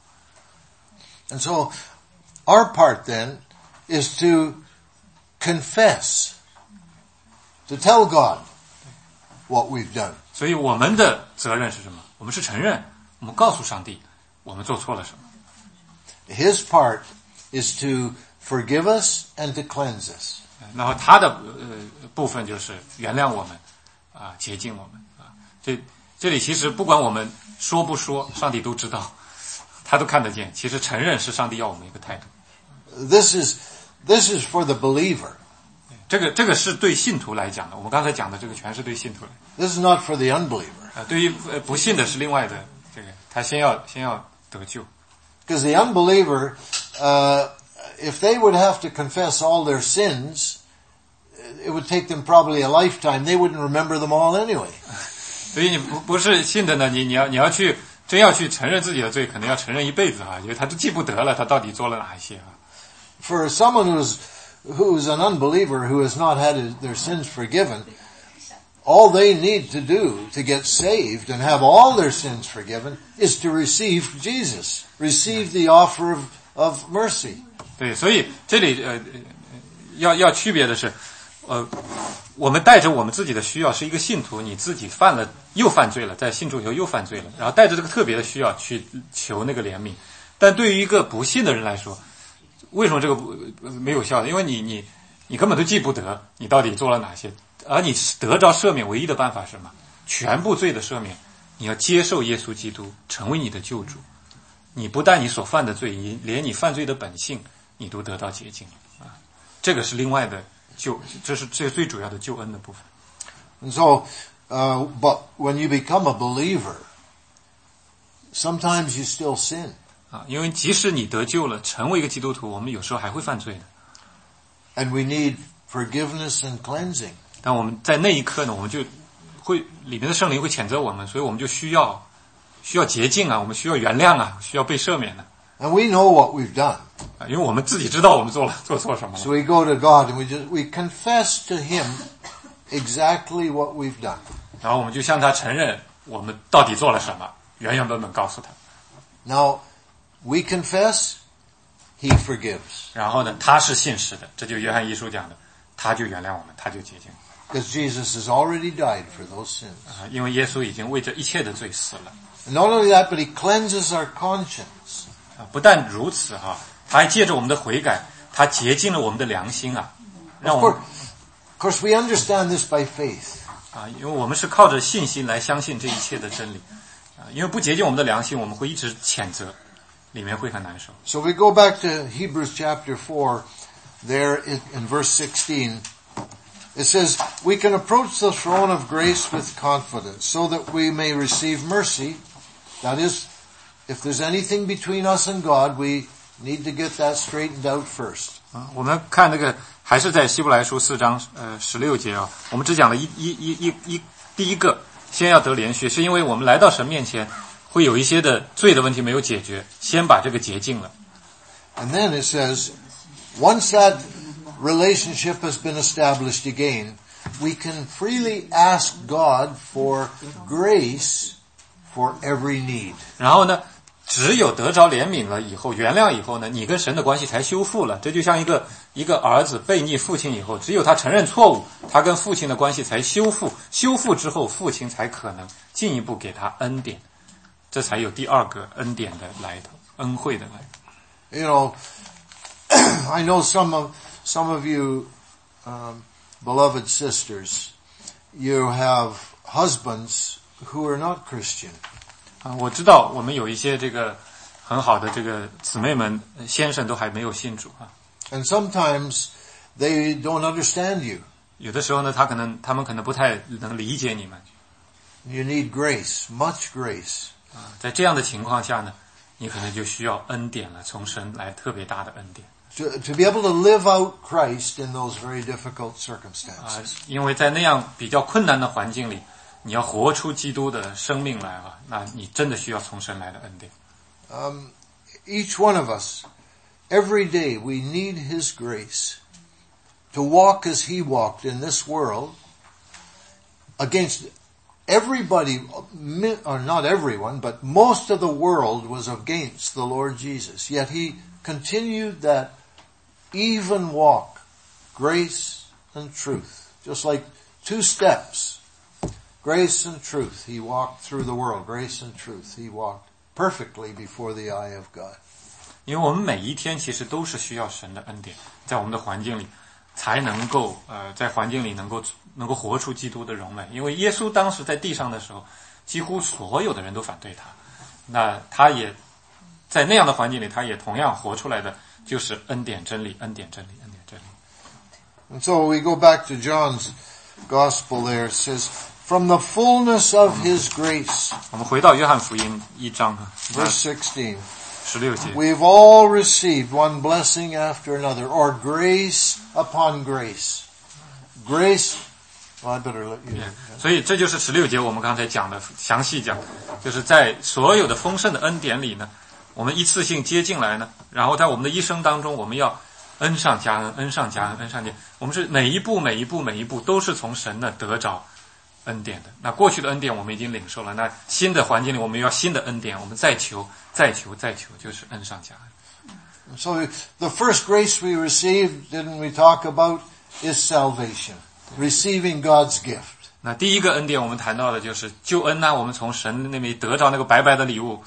And so our part then is to confess, to tell God what we've done. 所以我们的责任是什么？我们是承认，我们告诉上帝，我们做错了什么。 His part is to forgive us and to cleanse us. 然后他的呃部分就是原谅我们，啊，洁净我们啊。这这里其实不管我们说不说，上帝都知道，他都看得见。其实承认是上帝要我们一个态度。 This is, this is for the believer. 这个这个是对信徒来讲的。我们刚才讲的这个全是对信徒来。 This is not for the unbeliever. 啊，对于呃不信的是另外的这个，他先要先要得救。 Because the unbeliever, uh, if they would have to confess all their sins, it would take them probably a lifetime. They wouldn't remember them all anyway. 所以你不不是信的呢，你你要你要去真要去承认自己的罪，可能要承认一辈子啊，因为他都记不得了，他到底做了哪一些啊。 For someone who's who's an unbeliever who has not had his, their sins forgiven, all they need to do to get saved and have all their sins forgiven is to receive Jesus, receive the offer of, of mercy. 对，所以这里呃要要区别的是，呃，我们带着我们自己的需要，是一个信徒，你自己犯了又犯罪了，在信主以后又犯罪了，然后带着这个特别的需要去求那个怜悯。但对于一个不信的人来说，为什么这个不没有效的？因为你你你根本都记不得你到底做了哪些，而你得着赦免唯一的办法是什么？全部罪的赦免，你要接受耶稣基督成为你的救主。你不但你所犯的罪，你连你犯罪的本性，你都得到洁净啊！这个是另外的救，这是这最主要的救恩的部分。 And so, uh, but when you become a believer, sometimes you still sin. 啊，因为即使你得救了，成为一个基督徒，我们有时候还会犯罪的。 And we need forgiveness and cleansing. 但我们在那一刻呢，我们就会里面的圣灵会谴责我们，所以我们就需要需要洁净啊，我们需要原谅啊，需要被赦免的。 And we know what we've done. 啊，因为我们自己知道我们做了做错什么 So 了， we go to God and we just, we confess to Him exactly what we've done. 然后我们就向他承认我们到底做了什么，原原本本告诉他。 Now, we confess, He forgives. 然后呢，他是信实的，这就约翰一书讲的，他就原谅我们，他就洁净。 Because Jesus has already died for those sins. 啊，因为耶稣已经为这一切的罪死了。 And not only that, but He cleanses our conscience. 啊，不但如此哈，他还借着我们的悔改，他洁净了我们的良心啊，让 Of 我 course, 们 of course, we understand this by faith. 啊，因为我们是靠着信心来相信这一切的真理啊，因为不洁净我们的良心，我们会一直谴责，里面会很难受。 So we go back to Hebrews chapter four, there in, in verse sixteen. It says, we can approach the throne of grace with confidence so that we may receive mercy. That is, if there's anything between us and God, we need to get that straightened out first. 啊，我们看那个还是在希伯来书四章呃十六节啊，我们只讲了一一一一一第一个，先要得连续，是因为我们来到神面前，会有一些的罪的问题没有解决，先把这个洁净了。 And then it says, once that relationship has been established again, we can freely ask God for grace for every need. 然后呢，只有得着怜悯了以后，原谅以后呢，你跟神的关系才修复了。这就像一个一个儿子背逆父亲以后，只有他承认错误，他跟父亲的关系才修复。修复之后，父亲才可能进一步给他恩典，这才有第二个恩典的来头，恩惠的来头。 You know, I know some of some of you, um, beloved sisters, you have husbands who are not Christian. 啊，我知道我们有一些这个很好的这个姊妹们，先生都还没有信主啊。 And sometimes they don't understand you. 有的时候呢，他可能他们可能不太能理解你们 You need grace, much grace. 啊。在这样的情况下呢，你可能就需要恩典了，从神来特别大的恩典 To, to be able to live out Christ in those very difficult 啊 circumstances.， 因为在那样比较困难的环境里，你要活出基督的生命来啊，那你真的需要从神来的恩典。 Um, each one of us, every day we need His grace to walk as He walked in this world against everybody, or not everyone, but most of the world was against the Lord Jesus. Yet He continued that even walk, grace and truth, just like two steps, grace and truth. He walked through the world, grace and truth. He walked perfectly before the eye of God. 因为我们每一天其实都是需要神的恩典，在我们的环境里才能够呃在环境里能够能够活出基督的荣美。因为耶稣当时在地上的时候，几乎所有的人都反对他，那他也在那样的环境里，他也同样活出来的就是恩典真理，恩典真理，恩典真理。 And so we go back to John's gospel there. It says, from the fullness of His grace, 我们回到约翰福音一章 verse sixteen, 十六节， we've all received one blessing after another, or grace upon grace. Grace, well, I better let you. 所以这就是十六节我们刚才讲的详细讲，就是在所有的丰盛的恩典里呢，我们一次性接进来呢，然后在我们的一生当中，我们要恩上加恩，恩上加恩，恩上加恩。我们是每一步每一步每一步都是从神那得着恩典的。那过去的恩典我们已经领受了，那新的环境里我们要新的恩典，我们再求再求再求，就是恩上加恩。 So the first grace we received, didn't we talk about, is salvation, receiving God's gift. 那第一个恩典我们谈到的就是救恩呢、啊，我们从神那边得着那个白白的礼物。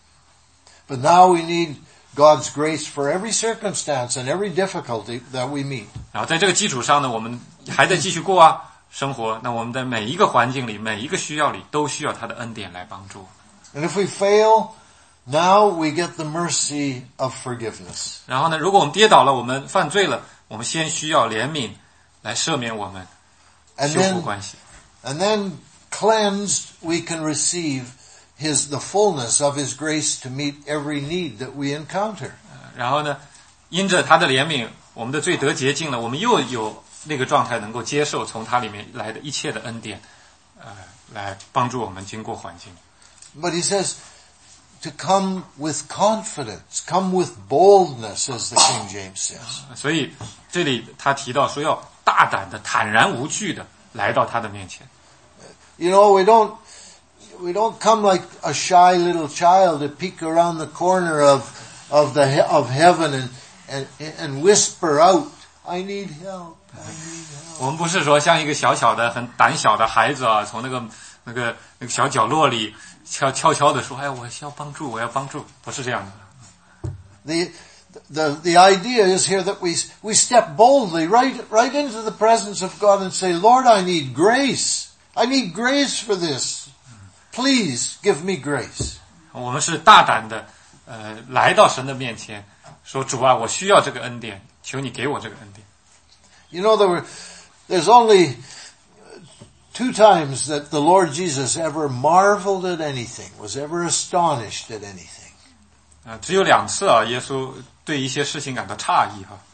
But now we need God's grace for every circumstance and every difficulty that we meet. 然后在这个基础上呢，我们还得继续过啊生活。那我们在每一个环境里，每一个需要里，都需要他的恩典来帮助。 And if we fail, now we get the mercy of forgiveness. 然后呢，如果我们跌倒了，我们犯罪了，我们先需要怜悯来赦免我们， And 修复 then, 关系。 and then cleansed, we can receive His, the fullness of His grace to meet every need that we encounter. 然后呢，因着他的怜悯，我们的罪得洁净了，我们又有那个状态能够接受从他里面来的一切的恩典，呃，来帮助我们经过环境。 But He says, to come with confidence, come with boldness, as the King James says. 所以这里他提到说要大胆的、坦然无惧的来到他的面前。 You know, we don't we don't come like a shy little child to peek around the corner of of the of heaven and and and whisper out, "I need help. I need help." 我们不是说像一个小小的、很胆小的孩子啊，从那个那个那个小角落里悄悄悄的说：“哎，我需要帮助，我要帮助。”不是这样的。 The the the idea is here that we we step boldly right right into the presence of God and say, "Lord, I need grace. I need grace for this. Please give me grace." 我们是大胆的，呃，来到神的面前，说：“主啊，我需要这个恩典，求你给我这个恩典。” You know, there were there's only two times that the Lord Jesus ever marveled at anything, was ever astonished at anything. 啊，只有两次啊，耶稣对一些事情感到诧异哈。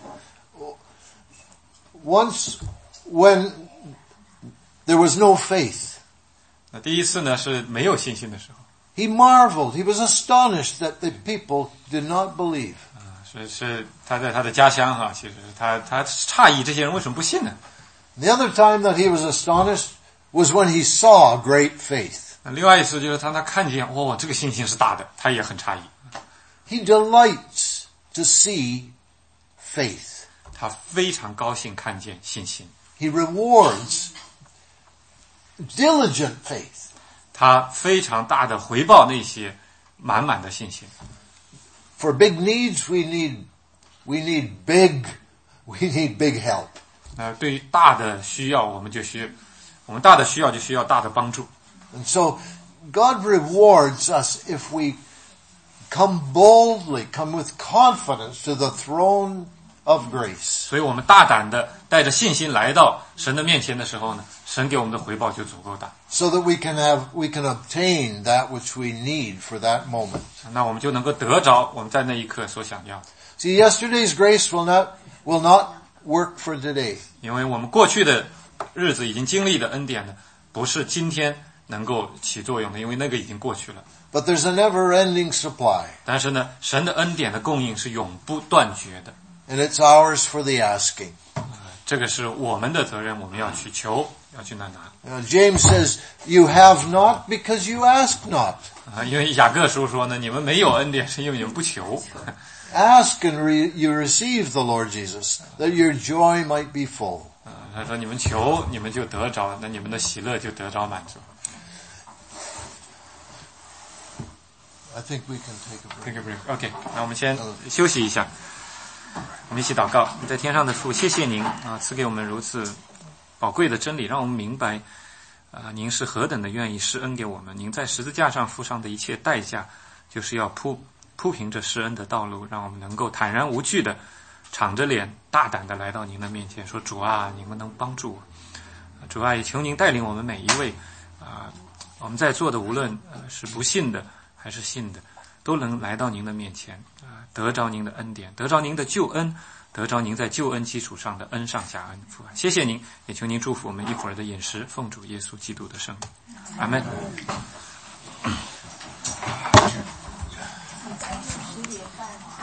Once when there was no faith. 那第一次呢是没有信心的时候。 He marveled, he was astonished that the people did not believe. 啊，是是他在他的家乡哈，其实他他诧异这些人为什么不信呢？ The other time that he was astonished was when he saw great faith. 那另外一次就是他他看见哦，这个信心是大的，他也很诧异。 He delights to see faith. 他非常高兴看见信心。 He rewards diligent faith. 他非常大的回报那些满满的信心。 For big needs, we need we need big we need big help. 呃，对于大的需要，我们就需我们大的需要就需要大的帮助。 And so God rewards us if we come boldly, come with confidence to the throne of grace. 所以我们大胆的带着信心来到神的面前的时候呢，神给我们的回报就足够大。 So that we can have we can obtain that which we need for that moment. 那我们就能够得着我们在那一刻所想要的。 See, yesterday's grace will not will not work for today. 因为我们过去的日子已经经历的恩典呢，不是今天能够起作用的，因为那个已经过去了。 But there's a never-ending supply. 但是呢，神的恩典的供应是永不断绝的。 And it's ours for the asking. 这个是我们的责任，我们要去求，要去那拿。 Now, James says, "You have not because you ask not." 啊，因为雅各书说呢，你们没有恩典是因为你们不求。 Ask and re- you receive the Lord Jesus, that your joy might be full. 啊，他说你们求，你们就得着，那你们的喜乐就得着满足。 I think we can take a break. Take a break. OK， 那我们先休息一下，我们一起祷告。在天上的父，谢谢您啊，赐给我们如此宝贵的真理，让我们明白啊，您是何等的愿意施恩给我们。您在十字架上付上的一切代价，就是要铺铺平这施恩的道路，让我们能够坦然无惧的敞着脸大胆的来到您的面前，说主啊，你们能帮助我。主啊，也求您带领我们每一位啊，我们在座的无论呃是不信的还是信的，都能来到您的面前啊，得着您的恩典，得着您的救恩，得着您在救恩基础上的恩上加恩。父啊，谢谢您，也求您祝福我们一会儿的饮食，奉主耶稣基督的圣名，阿门。 十点半。